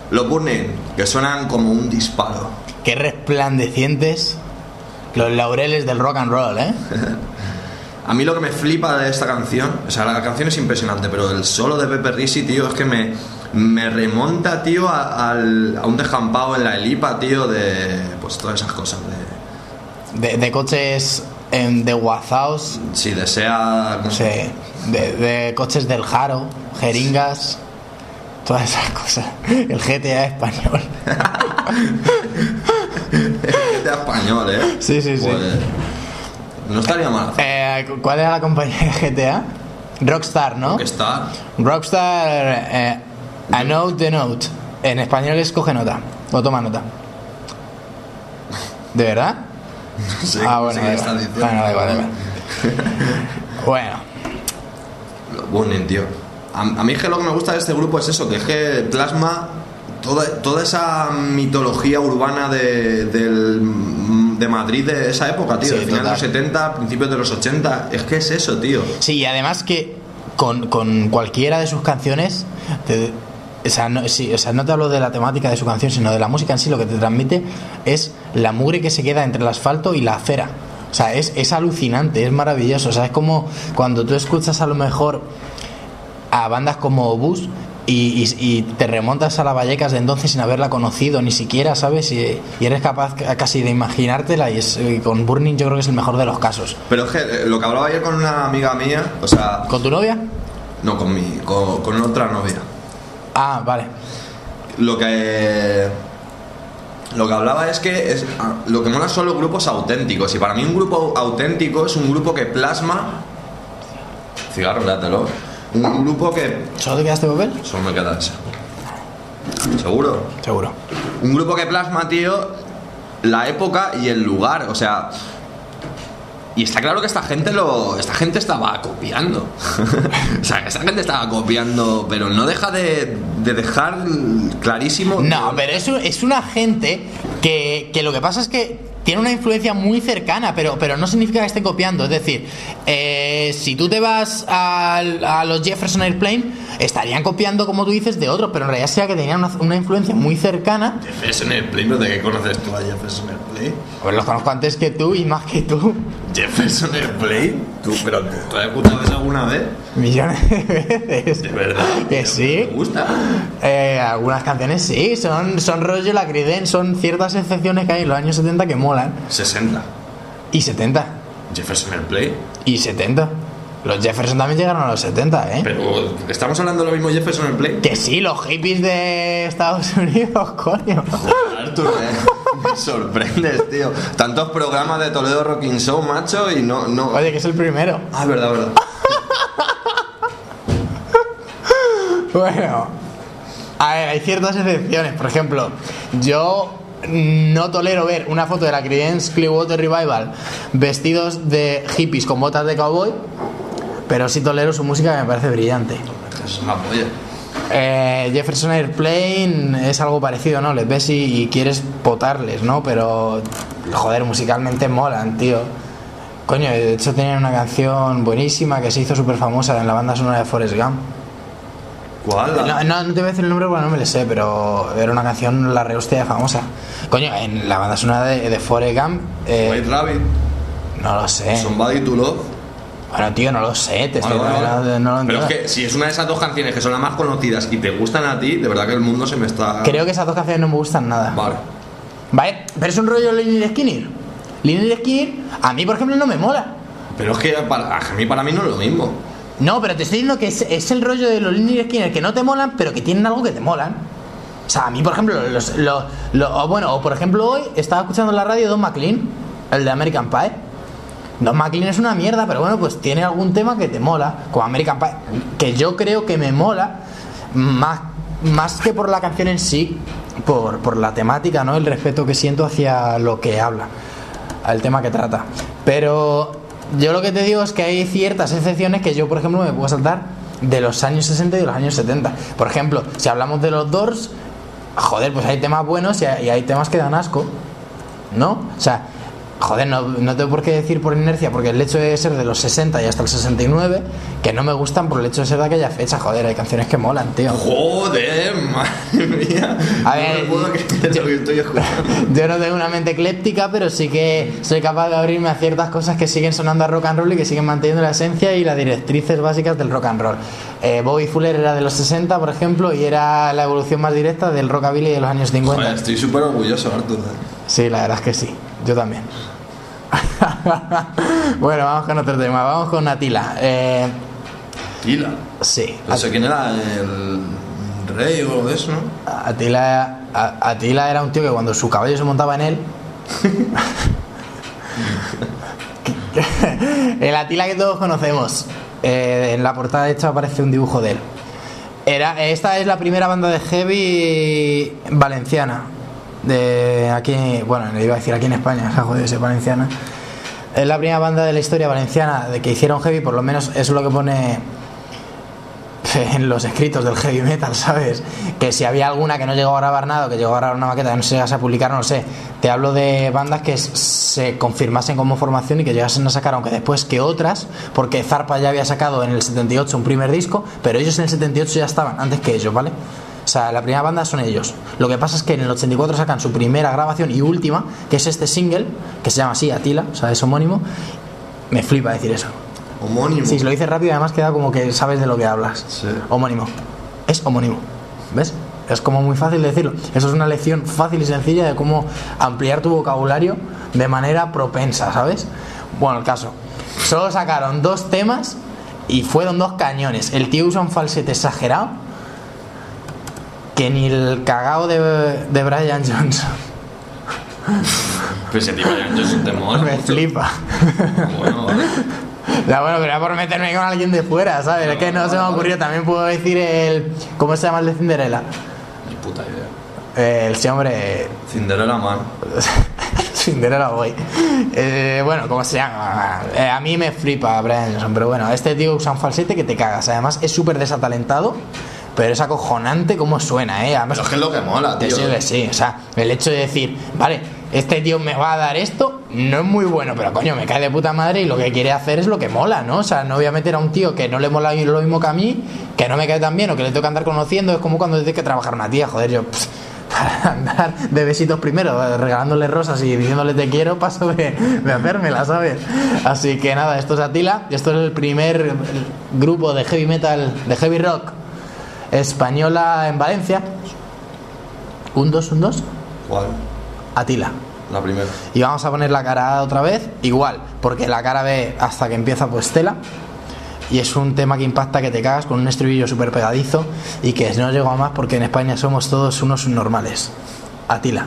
Los Burning, que suenan como un disparo. Qué resplandecientes los laureles del rock and roll, ¿eh? A mí lo que me flipa de esta canción, o sea, la canción es impresionante, pero el solo de Pepe Risi, tío, es que me, me remonta, tío, a, al- a un descampado en la Elipa, tío, de pues todas esas cosas. De, De, de coches en, de guazaos, si desea... no sé, de, de coches del Jaro, jeringas, todas esas cosas. El G T A español. Este español, ¿eh? Sí, sí, sí. Pues, no estaría mal. Eh, ¿Cuál era la compañía de G T A? Rockstar, ¿no? Que está... Rockstar, eh, a note the note. En español es coge nota o toma nota. ¿De verdad? No sé, ah, no bueno, sé da qué igual. está diciendo. Bueno, da igual, da igual. Bueno, Los Burning, tío. A, a mí es que lo que me gusta de este grupo es eso, que es que plasma toda, toda esa mitología urbana de, del, de Madrid de esa época, tío. Sí, de final de los total. setenta, principios de los ochenta. Es que es eso, tío. sí, y además que con, con cualquiera de sus canciones, te- o, sea, no, sí, o sea, no te hablo de la temática de su canción, sino de la música en sí, lo que te transmite es la mugre que se queda entre el asfalto y la acera. O sea, es, es alucinante, es maravilloso. O sea, es como cuando tú escuchas a lo mejor a bandas como Obús y, y, y te remontas a la Vallecas de entonces sin haberla conocido ni siquiera, ¿sabes? Y, y eres capaz casi de imaginártela, y, es, y con Burning yo creo que es el mejor de los casos. Pero es que eh, lo que hablaba ayer con una amiga mía, o sea, ¿Con tu novia? no con mi, con, con otra novia. Ah, vale. Lo que lo que hablaba es que es, ah, lo que mola son los grupos auténticos, y para mí un grupo auténtico es un grupo que plasma cigarro, dátelo. Un grupo que ¿Solo te queda este papel? solo me queda ese. Seguro. Seguro. Un grupo que plasma, tío, la época y el lugar, o sea. Y está claro que esta gente lo. Esta gente estaba copiando. O sea, que esta gente estaba copiando, pero no deja de, de dejar clarísimo. No, pero es, un- es una gente que, que lo que pasa es que tiene una influencia muy cercana, pero, pero no significa que esté copiando. Es decir, eh, si tú te vas al- a, los Jefferson Airplane, estarían copiando, como tú dices, de otros, pero en realidad sea que tenían una, una influencia muy cercana. Jefferson Airplane, ¿de qué conoces tú a Jefferson Airplane? Pues los conozco antes que tú y más que tú. Jefferson Airplane, tú, pero ¿tú has escuchado eso alguna vez? Millones de veces. De verdad. Que sí. ¿Te gusta? Eh, algunas canciones sí, son, son rollo la Creedence, son ciertas excepciones que hay en los años setenta que molan. sesenta. Y setenta. Jefferson Airplane. Y setenta. Los Jefferson también llegaron a los setenta, ¿eh? Pero estamos hablando de lo mismo Jefferson Airplane. Que sí, los hippies de Estados Unidos, coño. Artur, me, me sorprendes, tío. Tantos programas de Toledo Rocking Show, macho, y no, no. Oye, que es el primero. Ah, es verdad, verdad. Bueno, a ver, hay ciertas excepciones. Por ejemplo, yo no tolero ver una foto de la Creedence Clearwater Revival vestidos de hippies con botas de cowboy, pero sí tolero su música, que me parece brillante. Es una polla. Eh, Jefferson Airplane es algo parecido, ¿no? Les ves y, y quieres potarles, ¿no? Pero, joder, musicalmente molan, tío. Coño, de hecho tenían una canción buenísima que se hizo súper famosa en la banda sonora de Forrest Gump. ¿Cuál? No, no, no te voy a decir el nombre porque no me lo sé, pero era una canción la rehostia famosa. Coño, en la banda sonora de, de Forrest Gump, eh, White Rabbit. no lo sé. Somebody to Love. Bueno, tío, no lo sé, te estoy Vale, vale, no- vale. no lo Pero es entiendo. que si es una de esas dos canciones que son las más conocidas y te gustan a ti, de verdad que el mundo se me está. Creo que esas dos canciones no me gustan nada. Vale. Vale, pero es un rollo Lynyrd Skynyrd. Lynyrd Skynyrd, a mí, por ejemplo, no me mola. Pero es que para, a mí para mí no es lo mismo. No, pero te estoy diciendo que es, es el rollo de los Lynyrd Skynyrd que no te molan, pero que tienen algo que te molan. O sea, a mí, por ejemplo, los, los, los- o bueno, o por ejemplo, hoy estaba escuchando en la radio Don McLean, el de American Pie. Don McLean es una mierda, pero bueno, pues tiene algún tema que te mola, como American Pie, que yo creo que me mola más, más que por la canción en sí, por, por la temática, ¿no? El respeto que siento hacia lo que habla, al tema que trata. Pero yo lo que te digo es que hay ciertas excepciones que yo, por ejemplo, me puedo saltar de los años sesenta y de los años setenta. Por ejemplo, si hablamos de los Doors, joder, pues hay temas buenos y hay, y hay temas que dan asco, ¿no? O sea, joder, no, no tengo por qué decir por inercia, porque el hecho de ser de los sesenta y hasta el sesenta y nueve, que no me gustan por el hecho de ser de aquella fecha, joder, hay canciones que molan, tío. Joder, madre mía. A ver, no me puedo creer lo que estoy escuchando. Yo no tengo una mente ecléptica, pero sí que soy capaz de abrirme a ciertas cosas que siguen sonando a rock and roll y que siguen manteniendo la esencia y las directrices básicas del rock and roll. Eh, Bobby Fuller era de los sesenta, por ejemplo, y era la evolución más directa del rockabilly de los años cincuenta. Joder, estoy súper orgulloso, Artur. Sí, la verdad es que sí, yo también. Bueno, vamos con otro tema, vamos con Attila. Eh, Tila. sí, No sé quién era, el rey o algo de eso, ¿no? Attila, a- Attila era un tío que cuando su caballo se montaba en él. El Attila que todos conocemos. Eh, en la portada de hecho aparece un dibujo de él. Era, esta es la primera banda de heavy valenciana. De aquí, bueno, le iba a decir aquí en España, se ha jodido ser valenciana. Es la primera banda de la historia valenciana de que hicieron heavy, por lo menos es lo que pone en los escritos del heavy metal, ¿sabes? Que si había alguna que no llegó a grabar nada o que llegó a grabar una maqueta que no se llegase a publicar, no lo sé. Te hablo de bandas que se confirmasen como formación y que llegasen a sacar, aunque después que otras, porque Zarpa ya había sacado en el setenta y ocho un primer disco, pero ellos en el setenta y ocho ya estaban, antes que ellos, ¿vale? O sea, la primera banda son ellos. Lo que pasa es que en el ochenta y cuatro sacan su primera grabación y última, que es este single, que se llama así, Attila, o sea, es homónimo. Me flipa decir eso. Homónimo. Sí, si lo dices rápido, además queda como que sabes de lo que hablas. Sí. Homónimo. Es homónimo. ¿Ves? Es como muy fácil decirlo. Eso es una lección fácil y sencilla de cómo ampliar tu vocabulario de manera propensa, ¿sabes? Bueno, el caso. Solo sacaron dos temas y fueron dos cañones. El tío usa un falsete exagerado que ni el cagao de, de Brian Johnson. Pues ese tío ya es un temor. Me flipa. Bueno, vale. Ya, bueno, pero era por meterme con alguien de fuera, ¿sabes? No, es que no, no se me ha ocurrido. También puedo decir el... ¿Cómo se llama el de Cinderella? Ni puta idea. Eh, el sí, hombre... Cinderella Man. Cinderella Boy. Eh, bueno, ¿cómo se llama? Eh, a mí me flipa Brian Johnson, pero bueno, este tío usa un falsete que te cagas. Además, es súper desatalentado, pero es acojonante cómo suena, ¿eh? Además, Pero es que es lo que mola, tío. sí, que sí, o sea, el hecho de decir, vale, este tío me va a dar esto, no es muy bueno, pero coño, me cae de puta madre y lo que quiere hacer es lo que mola, ¿no? O sea, no voy a meter a un tío que no le mola lo mismo que a mí, que no me cae tan bien o que le tengo que andar conociendo. Es como cuando tienes que trabajar una tía, joder, yo... Pff, para andar de besitos primero, regalándole rosas y diciéndole te quiero, paso de, de hacérmela, ¿sabes? Así que nada, esto es Attila, esto es el primer grupo de heavy metal, de heavy rock española en Valencia. Un dos, un dos. ¿Cuál? Attila. La primera. Y vamos a poner la cara A otra vez, igual, porque la cara B hasta que empieza pues tela. Y es un tema que impacta que te cagas, con un estribillo súper pegadizo y que no llego a más porque en España somos todos unos subnormales. Attila.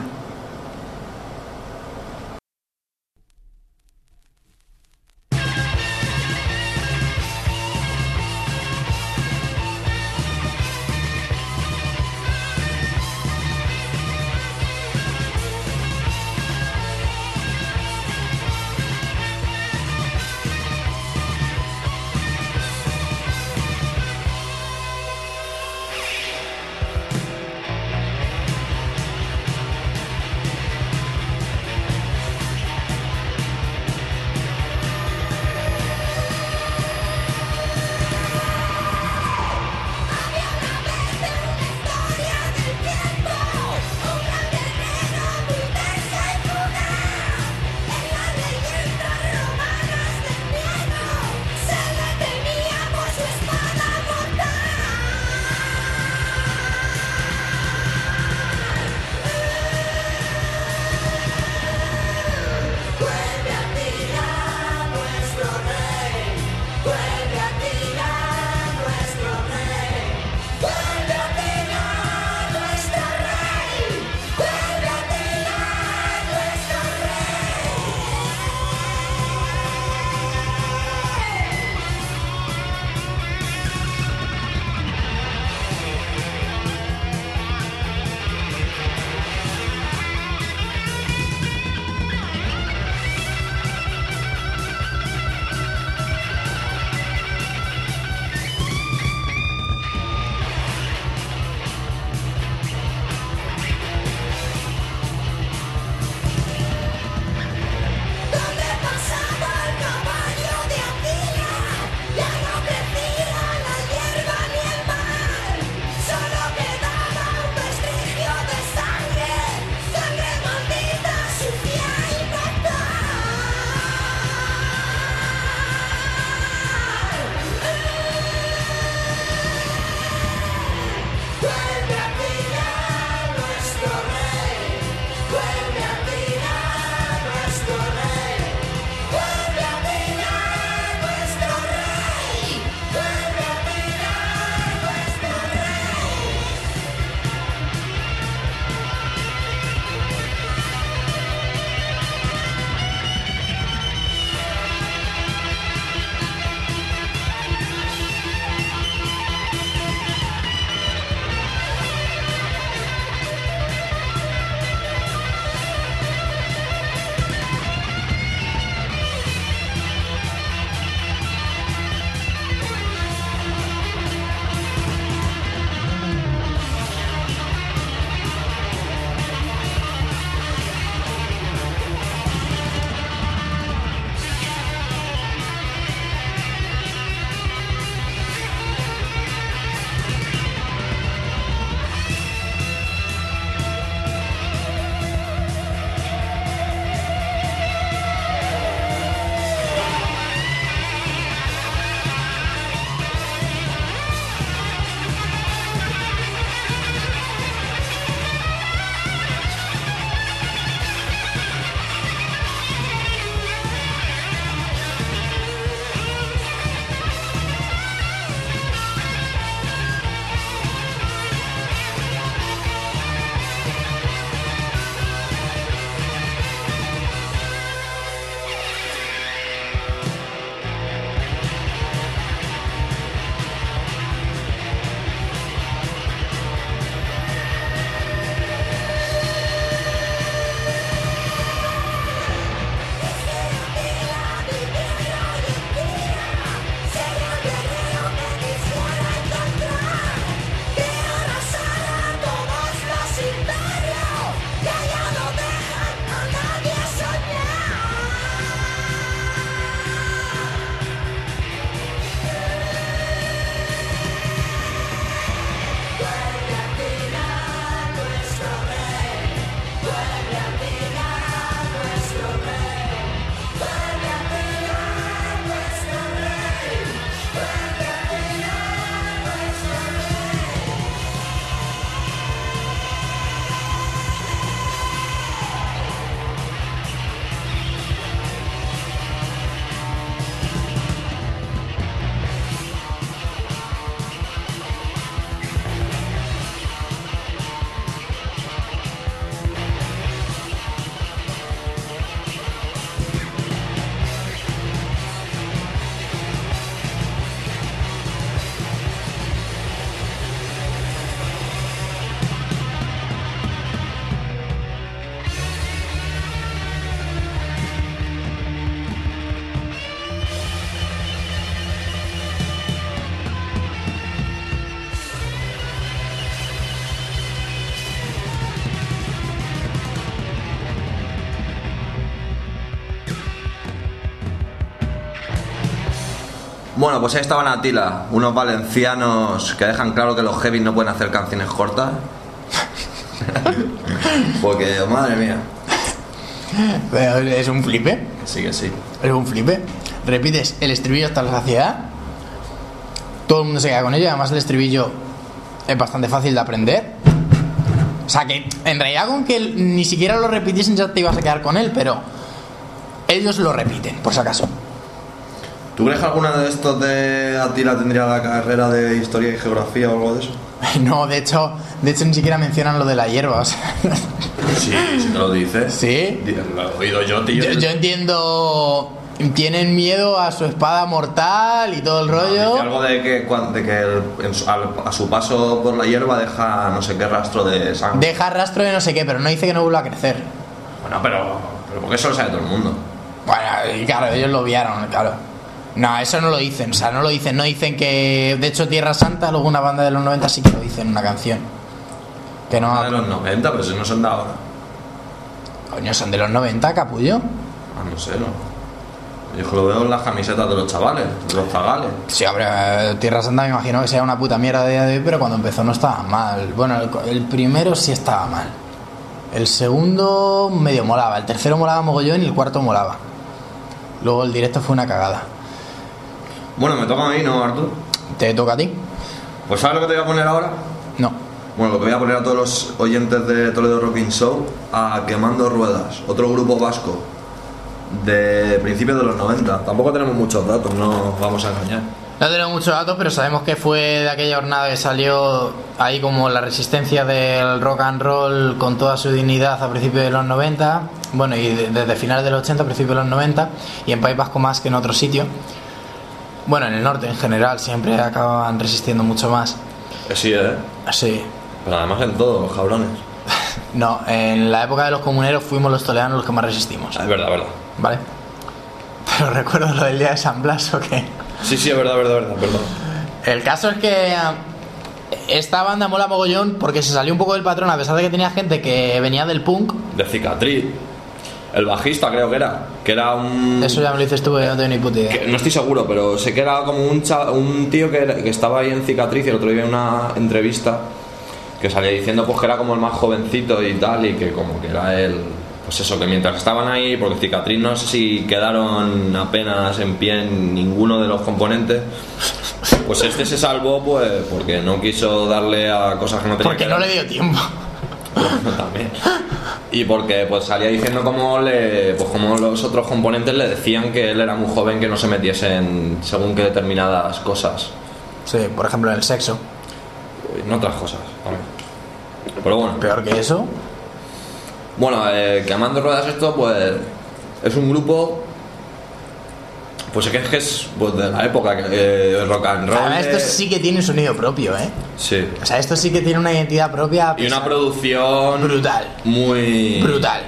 Bueno, pues ahí estaban Atila, unos valencianos que dejan claro que los heavies no pueden hacer canciones cortas. Porque, madre mía. Pero es un flipe. Sí que sí. Es un flipe. Repites el estribillo hasta la saciedad. Todo el mundo se queda con ello. Además el estribillo es bastante fácil de aprender. O sea que en realidad con que ni siquiera lo repitiesen ya te ibas a quedar con él, pero ellos lo repiten, por si acaso. ¿Tú crees que alguna de estos de Atila tendría la carrera de historia y geografía o algo de eso? No, de hecho, de hecho ni siquiera mencionan lo de la hierba. O sea. Sí, sí que lo dices. ¿Sí? Lo he oído yo, tío. Yo, yo entiendo. Tienen miedo a su espada mortal y todo el rollo. Dice algo de que, cuan- de que el- en su- al- a su paso por la hierba deja no sé qué rastro de sangre. Deja rastro de no sé qué, pero no dice que no vuelva a crecer. Bueno, pero, pero porque eso lo sabe todo el mundo. Bueno, y claro, ellos lo obviaron, claro. No, eso no lo dicen, o sea, no lo dicen. No dicen que. De hecho, Tierra Santa, luego una banda de los noventa sí que lo dicen en una canción. Que no. Ah, de los noventa, pero si no son de ahora. Coño, son de los noventa, capullo. Ah, no sé, no. Yo que lo veo en las camisetas de los chavales, de los zagales. Sí, hombre, eh, Tierra Santa me imagino que sea una puta mierda de día de hoy, pero cuando empezó no estaba mal. Bueno, el, el primero sí estaba mal. El segundo medio molaba, el tercero molaba mogollón y el cuarto molaba. Luego el directo fue una cagada. Bueno, me toca a mí, ¿no, Artur? ¿Te toca a ti? Pues ¿sabes lo que te voy a poner ahora? No. Bueno, lo que voy a poner a todos los oyentes de Toledo Rocking Show a Quemando Ruedas, otro grupo vasco de principios de los noventa. Tampoco tenemos muchos datos, no vamos a engañar. No tenemos muchos datos, pero sabemos que fue de aquella jornada que salió ahí como la resistencia del rock and roll con toda su dignidad a principios de los noventa. Bueno, y de- desde finales de los ochenta, principios de los noventa. Y en País Vasco más que en otro sitio. Bueno, en el norte en general siempre acaban resistiendo mucho más. Que sí, ¿eh? Sí. Pero además en todo, los cabrones. No, en la época de los comuneros fuimos los toledanos los que más resistimos. Ah, es verdad, verdad. ¿Vale? Pero recuerdo lo del día de San Blas, ¿o qué? Sí, sí, es verdad, verdad, verdad, perdón. El caso es que ah, esta banda mola mogollón porque se salió un poco del patrón, a pesar de que tenía gente que venía del punk. De Cicatriz. El bajista creo que era. Que era un... Eso ya me lo dices tú, que no tengo ni puta idea. que no estoy seguro, pero sé que era como un, cha- un tío que, era- que estaba ahí en Cicatriz y el otro día en una entrevista que salía diciendo pues que era como el más jovencito y tal y que como que era el... Pues eso, que mientras estaban ahí, porque Cicatriz no sé si quedaron apenas en pie en ninguno de los componentes, pues este se salvó pues porque no quiso darle a cosas que no tenía Porque que no dar. le dio tiempo. También. Y porque pues salía diciendo como le pues como los otros componentes le decían que él era muy joven, que no se metiese en según que determinadas cosas, Sí, por ejemplo en el sexo. en otras cosas también. Pero bueno, Peor que eso. bueno, eh, Quemando Ruedas esto pues es un grupo pues es que es, que es pues, de la época que eh, rock and roll. Además, de- esto sí que tiene un sonido propio, ¿eh? Sí. O sea, esto sí que tiene una identidad propia. Y una producción Brutal. muy Brutal.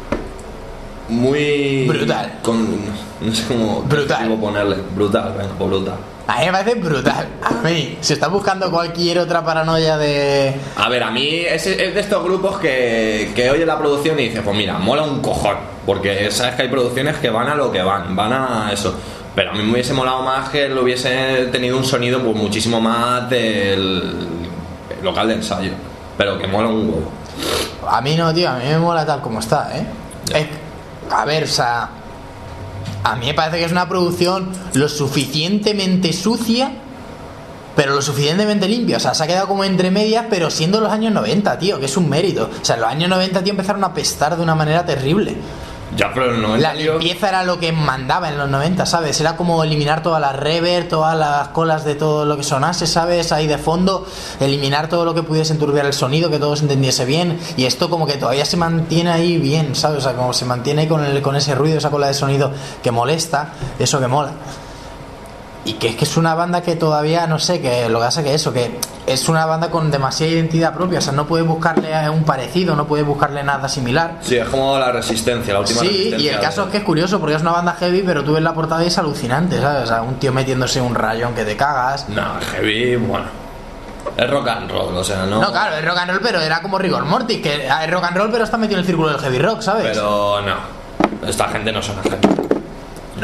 muy Brutal. con no sé cómo Brutal. cómo ponerle, brutal, bueno, pues brutal. A mí me parece brutal. A mí, si estás buscando cualquier otra paranoia de... A ver, a mí es, es de estos grupos que, que oye la producción y dice, pues mira, mola un cojón, porque sabes que hay producciones que van a lo que van, van a eso. Pero a mí me hubiese molado más que lo hubiese tenido un sonido pues muchísimo más del local de ensayo, pero que mola un huevo. A mí no, tío, a mí me mola tal como está, ¿eh? Ya. Es- a ver, o sea... A mí me parece que es una producción lo suficientemente sucia, pero lo suficientemente limpia. O sea, se ha quedado como entre medias, pero siendo los años noventa, tío, que es un mérito. O sea, los años noventa, tío, empezaron a apestar de una manera terrible. Ya, pero en el noventa, La tío, limpieza era lo que mandaba en los noventa, ¿sabes? Era como eliminar todas las reverb, todas las colas de todo lo que sonase, ¿sabes? Ahí de fondo, eliminar todo lo que pudiese enturbiar el sonido, que todo se entendiese bien. Y esto como que todavía se mantiene ahí bien, ¿sabes? O sea, como se mantiene ahí con, el, con ese ruido, esa cola de sonido que molesta, eso que mola. Y que es que es una banda que todavía, no sé, que lo que pasa que eso, que es una banda con demasiada identidad propia, o sea, no puedes buscarle un parecido, no puedes buscarle nada similar. sí, es como la resistencia, la última Sí, resistencia. y el caso es que es curioso porque es una banda heavy, pero tú ves la portada y es alucinante, ¿sabes? O sea, un tío metiéndose un rayón que te cagas. No, heavy, bueno. Es rock and roll, o sea, no. No, claro, es rock and roll, pero era como Rigor Mortis, que es rock and roll, pero está metido en el círculo del heavy rock, ¿sabes? Pero no. Esta gente no suena heavy.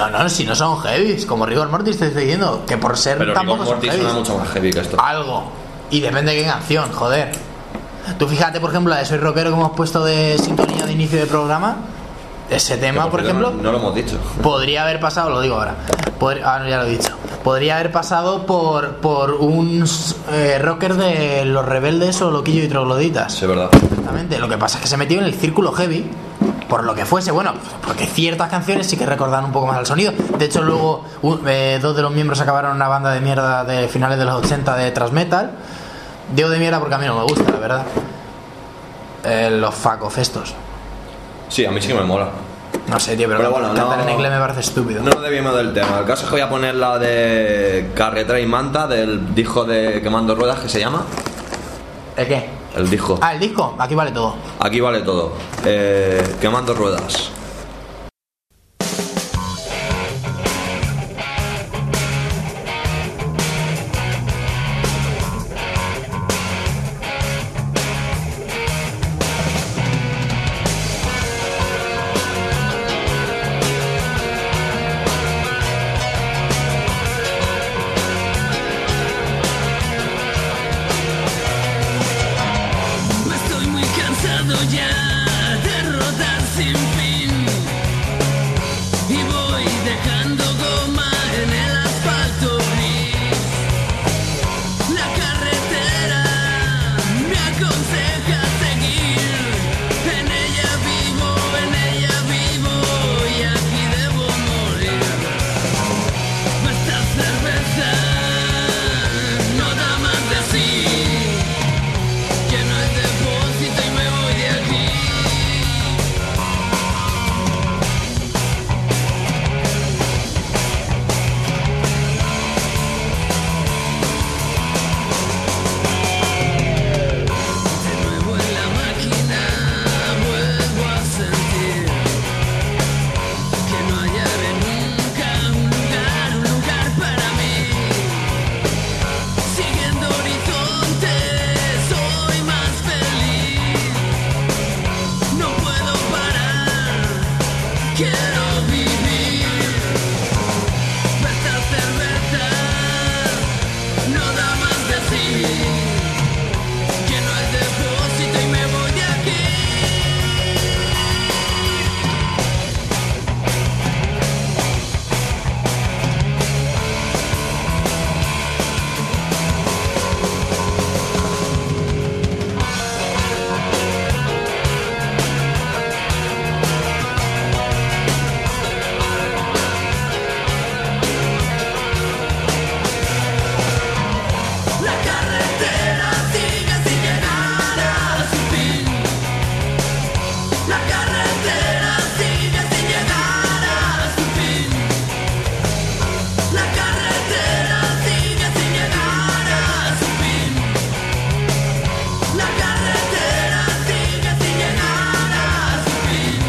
No, no, si no son heavies, como Rigor Mortis te estoy diciendo, que por ser Pero tampoco Rigor Mortis son suena heavies. mucho más heavy que esto. Algo. Y depende de qué canción, joder. Tú fíjate, por ejemplo, la de Soy Rockero que hemos puesto de sintonía de inicio de programa. Ese tema, Que, por cierto, ejemplo, No, no lo hemos dicho. podría haber pasado, lo digo ahora, podría, ah, no, ya lo he dicho, podría haber pasado por, por un eh, rocker de Los Rebeldes o Loquillo y Trogloditas. Sí, es verdad. Exactamente, lo que pasa es que se metió en el círculo heavy, por lo que fuese, bueno, porque ciertas canciones sí que recordan un poco más al sonido. De hecho, luego un- eh, dos de los miembros acabaron en una banda de mierda de finales de los ochenta de thrash metal. Digo de mierda porque a mí no me gusta, la verdad. Eh, los facofestos. Sí, a mí sí que me mola. No sé, tío, pero, Pero bueno, cantar no- en inglés me parece estúpido. No nos debíamos del tema. El caso es que voy a poner la de Carretera y Manta del disco de Quemando Ruedas, que se llama. ¿El qué? El disco. Ah, el disco, aquí vale todo. Aquí vale todo. Eh, Quemando Ruedas. Estoy muy cansado ya de rodar sin fin y voy dejando goma en el asfalto gris. La carretera me aconseja seguir, en ella vivo, en ella vivo y aquí debo morir. Esta cerveza no da más de sí. Lleno el depósito y me voy de aquí. De nuevo en la máquina vuelvo a sentir que no hallaré nunca un lugar, un lugar para mí. Siguiendo horizontes soy más feliz. No puedo parar, quiero vivir. Esta cerveza no da más de sí. Lleno el depósito y me voy de aquí. La carretera sigue sin llegar a su fin. La carretera sigue sin llegar a su fin. La carretera sigue sin llegar a su fin. La carretera sigue sin llegar a su fin.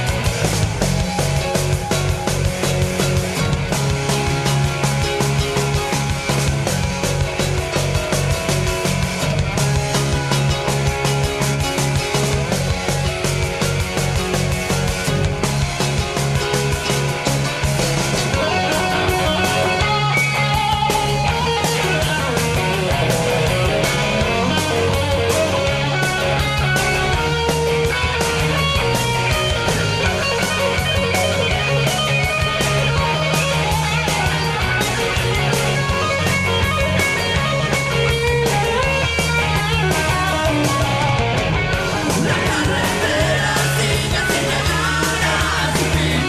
La carretera sigue sin llegar a su fin.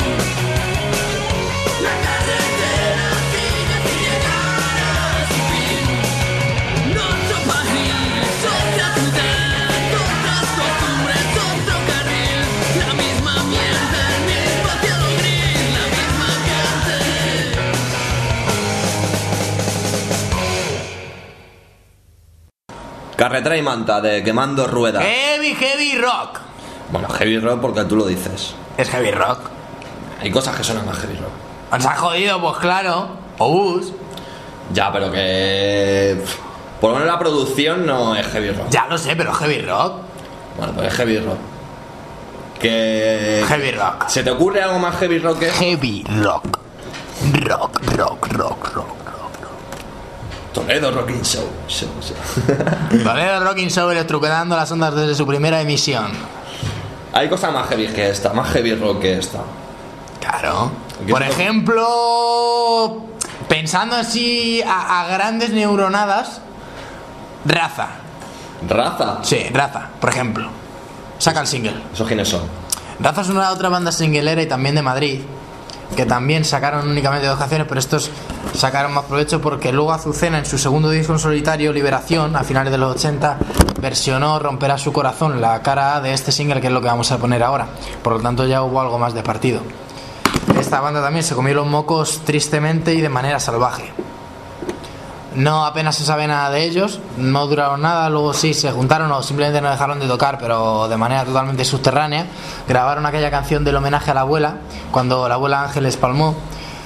La carretera sigue sin llegar a su fin. Nuestro país, otra ciudad, otras costumbres, otro carril. La misma mierda, el mismo cielo gris, la misma gente. Carretera y Manta de Quemando Ruedas. Heavy, heavy rock. Bueno, heavy rock porque tú lo dices. Es heavy rock. Hay cosas que suenan más heavy rock. Os ha jodido, pues claro. Obús. Ya, pero que. pff, Por lo menos la producción no es heavy rock. Ya lo sé, pero heavy rock. Bueno, pues es heavy rock. Que. Heavy rock. ¿Se te ocurre algo más heavy rock que? Heavy rock. Rock, rock, rock, rock. Toledo Rocking Show. show, show. Toledo Rocking Show electrocutando las ondas desde su primera emisión. Hay cosas más heavy que esta, más heavy rock que esta. Claro. ¿Qué Por es lo- ejemplo, pensando así a, a grandes neuronadas, Raza. Raza. Sí, Raza, por ejemplo. Saca el single. ¿Esos quiénes son? Raza es una otra banda singlera y también de Madrid, que también sacaron únicamente dos canciones, pero estos sacaron más provecho porque luego Azucena en su segundo disco en solitario, Liberación, a finales de los ochenta, versionó Romperá su corazón, la cara A de este single, que es lo que vamos a poner ahora. Por lo tanto ya hubo algo más de partido. Esta banda también se comió los mocos tristemente y de manera salvaje. No apenas se sabe nada de ellos, no duraron nada, luego sí se juntaron o simplemente no dejaron de tocar, pero de manera totalmente subterránea. Grabaron aquella canción del homenaje a la abuela, cuando la abuela Ángeles palmó,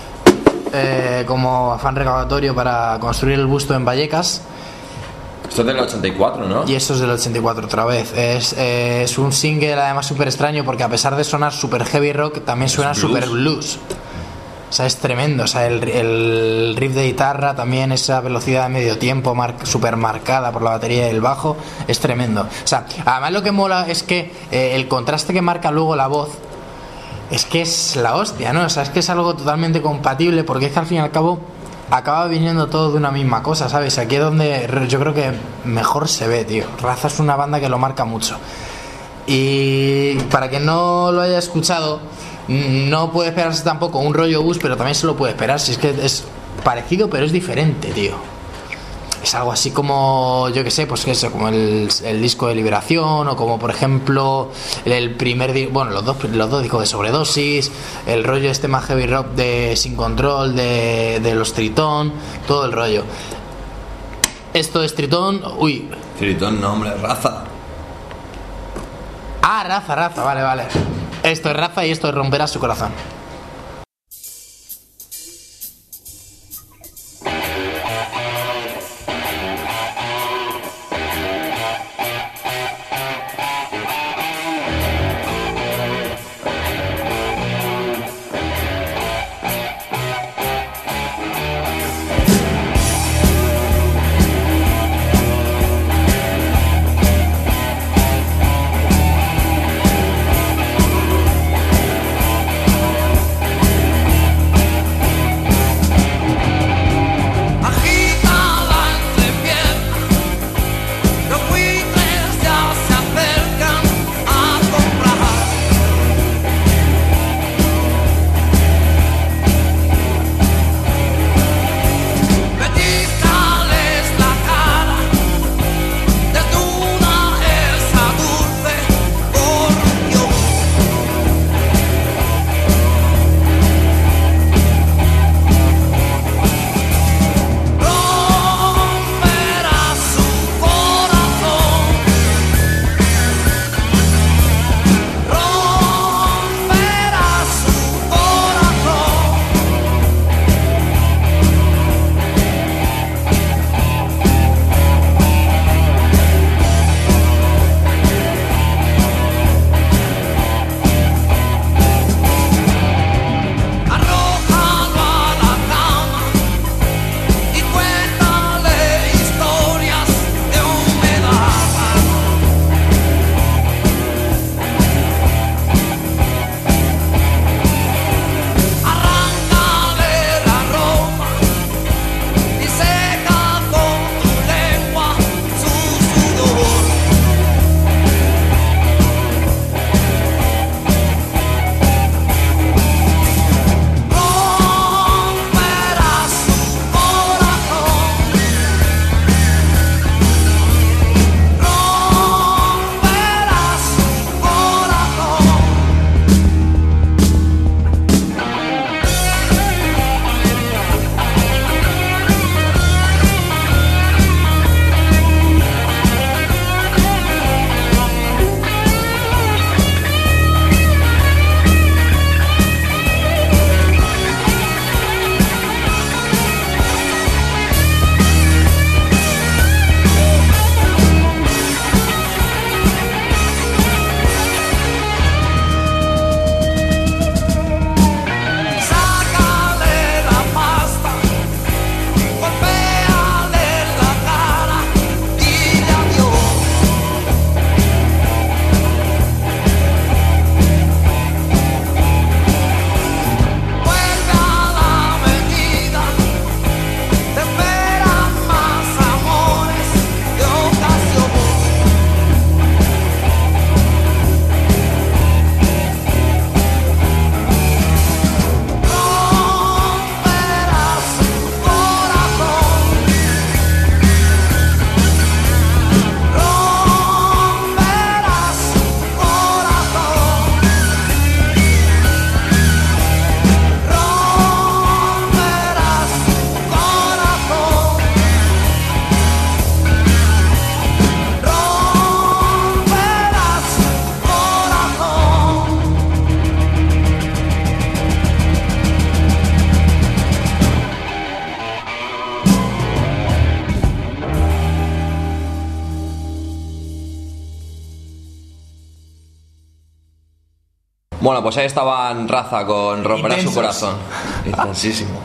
eh, como afán recaudatorio para construir el busto en Vallecas. Esto es del ochenta y cuatro, ¿no? Y esto es del ochenta y cuatro otra vez. Es, eh, es un single además súper extraño porque a pesar de sonar súper heavy rock, también suena Es blues. súper blues. O sea, es tremendo. O sea, el, el riff de guitarra, también esa velocidad de medio tiempo mar, súper marcada por la batería y el bajo, es tremendo. O sea, además lo que mola es que eh, el contraste que marca luego la voz es que es la hostia, ¿no? O sea, es que es algo totalmente compatible porque es que al fin y al cabo acaba viniendo todo de una misma cosa, ¿sabes? Aquí es donde yo creo que mejor se ve, tío. Raza es una banda que lo marca mucho. Y para quien no lo haya escuchado, no puede esperarse tampoco un rollo bus, pero también se lo puede esperar. Si es que es parecido, pero es diferente, tío. Es algo así como, yo que sé, pues eso, como el, el disco de Liberación, o como por ejemplo el, el primer di- bueno, los dos, los dos discos de Sobredosis, el rollo este más heavy rock de Sin Control, de, de los Tritón, todo el rollo. Esto es Tritón, uy, Tritón, no, hombre, Raza. ah, Raza, Raza, vale, vale. Esto es Raza y esto es Romperá su corazón. Thank Bueno, pues ahí estaban Raza con Romperá su Intensos. corazón. Intensísimo.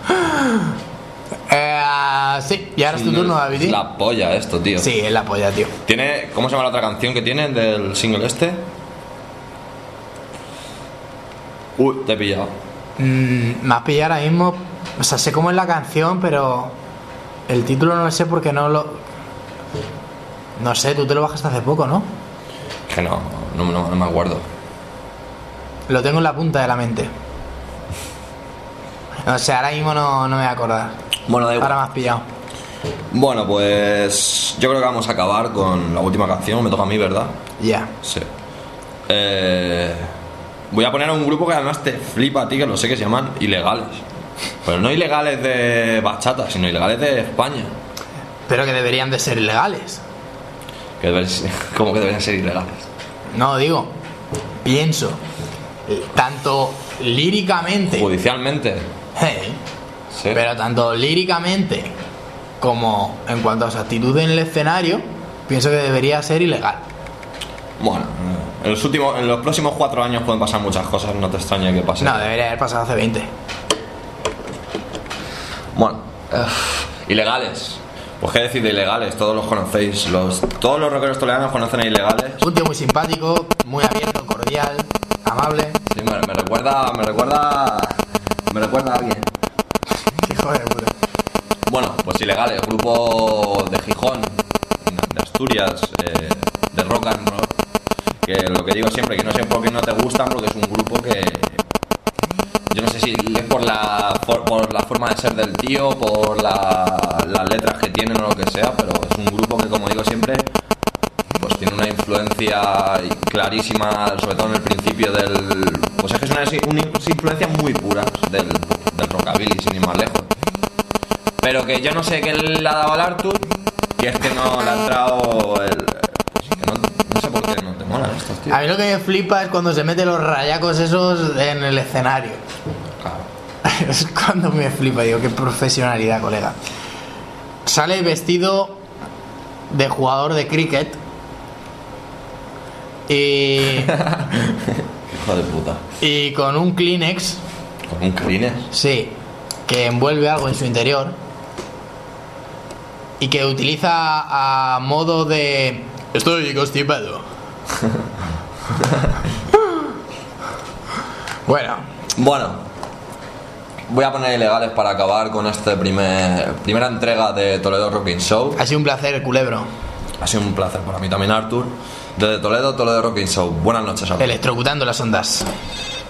Eh, sí, y ahora es tu turno, David. Es la polla esto, tío. Sí, es la polla, tío. Tiene, ¿cómo se llama la otra canción que tienen del single este? Uy, te he pillado. Mm, me has pillado ahora mismo. O sea, sé cómo es la canción, pero el título no lo sé porque no lo. No sé, tú te lo bajaste hace poco, ¿no? Que no, no, no, no me acuerdo. Lo tengo en la punta de la mente. O sea, ahora mismo no, no me voy a acordar. Bueno, da igual. Ahora me has pillado. Bueno, pues yo creo que vamos a acabar con la última canción. Me toca a mí, ¿verdad? Ya. Sí. Eh, voy a poner a un grupo que además te flipa a ti, que lo sé, que se llaman Ilegales. Pero no ilegales de bachata, sino ilegales de España. Pero que deberían de ser ilegales. Que deben ser- ¿Cómo que deberían ser ilegales? No, digo, pienso. eh, Tanto líricamente. Judicialmente. eh, Sí. Pero tanto líricamente como en cuanto a su actitud en el escenario, pienso que debería ser ilegal. Bueno, en los, últimos, en los próximos cuatro años pueden pasar muchas cosas, no te extrañe que pase. No, debería haber pasado hace veinte. Bueno, eh, ilegales. Pues qué decir de ilegales, todos los conocéis. Los, todos los rockeros toledanos conocen a ilegales. Un tío muy simpático, muy abierto, cordial, amable. Sí, me, me recuerda. Me recuerda. Me recuerda a alguien. Qué hijo de puta. Bueno, pues ilegales, grupo de Gijón, de Asturias, eh, de rock and roll. Que lo que digo siempre, que no sé por qué no te gustan, porque es un grupo que. Yo no sé si es por la, por, por la forma de ser del tío, por la, las letras que tienen o lo que sea, pero es un grupo que, como digo siempre, pues tiene una influencia clarísima, sobre todo en el principio del. Pues es que es una, unas influencias muy puras del, del rockabilly, sin ir más lejos. Pero que yo no sé qué le ha dado al Arthur, que es que no le ha entrado el. Pues que no, no sé por qué no te molan estos tíos. A mí lo que me flipa es cuando se mete los rayacos esos en el escenario. Claro. Es cuando me flipa, digo, qué profesionalidad, colega. Sale vestido de jugador de cricket. Y, Hijo de puta. y con un Kleenex, Con un Kleenex. sí, que envuelve algo en su interior. Y que utiliza a modo de... Estoy constipado. Bueno, Bueno, voy a poner ilegales para acabar con esta primer, primera entrega de Toledo Rocking Show. ha sido un placer, culebro. Ha sido un placer para mí también, Arthur. Desde Toledo, Toledo Rocking Show. Buenas noches a todos. Electrocutando las ondas.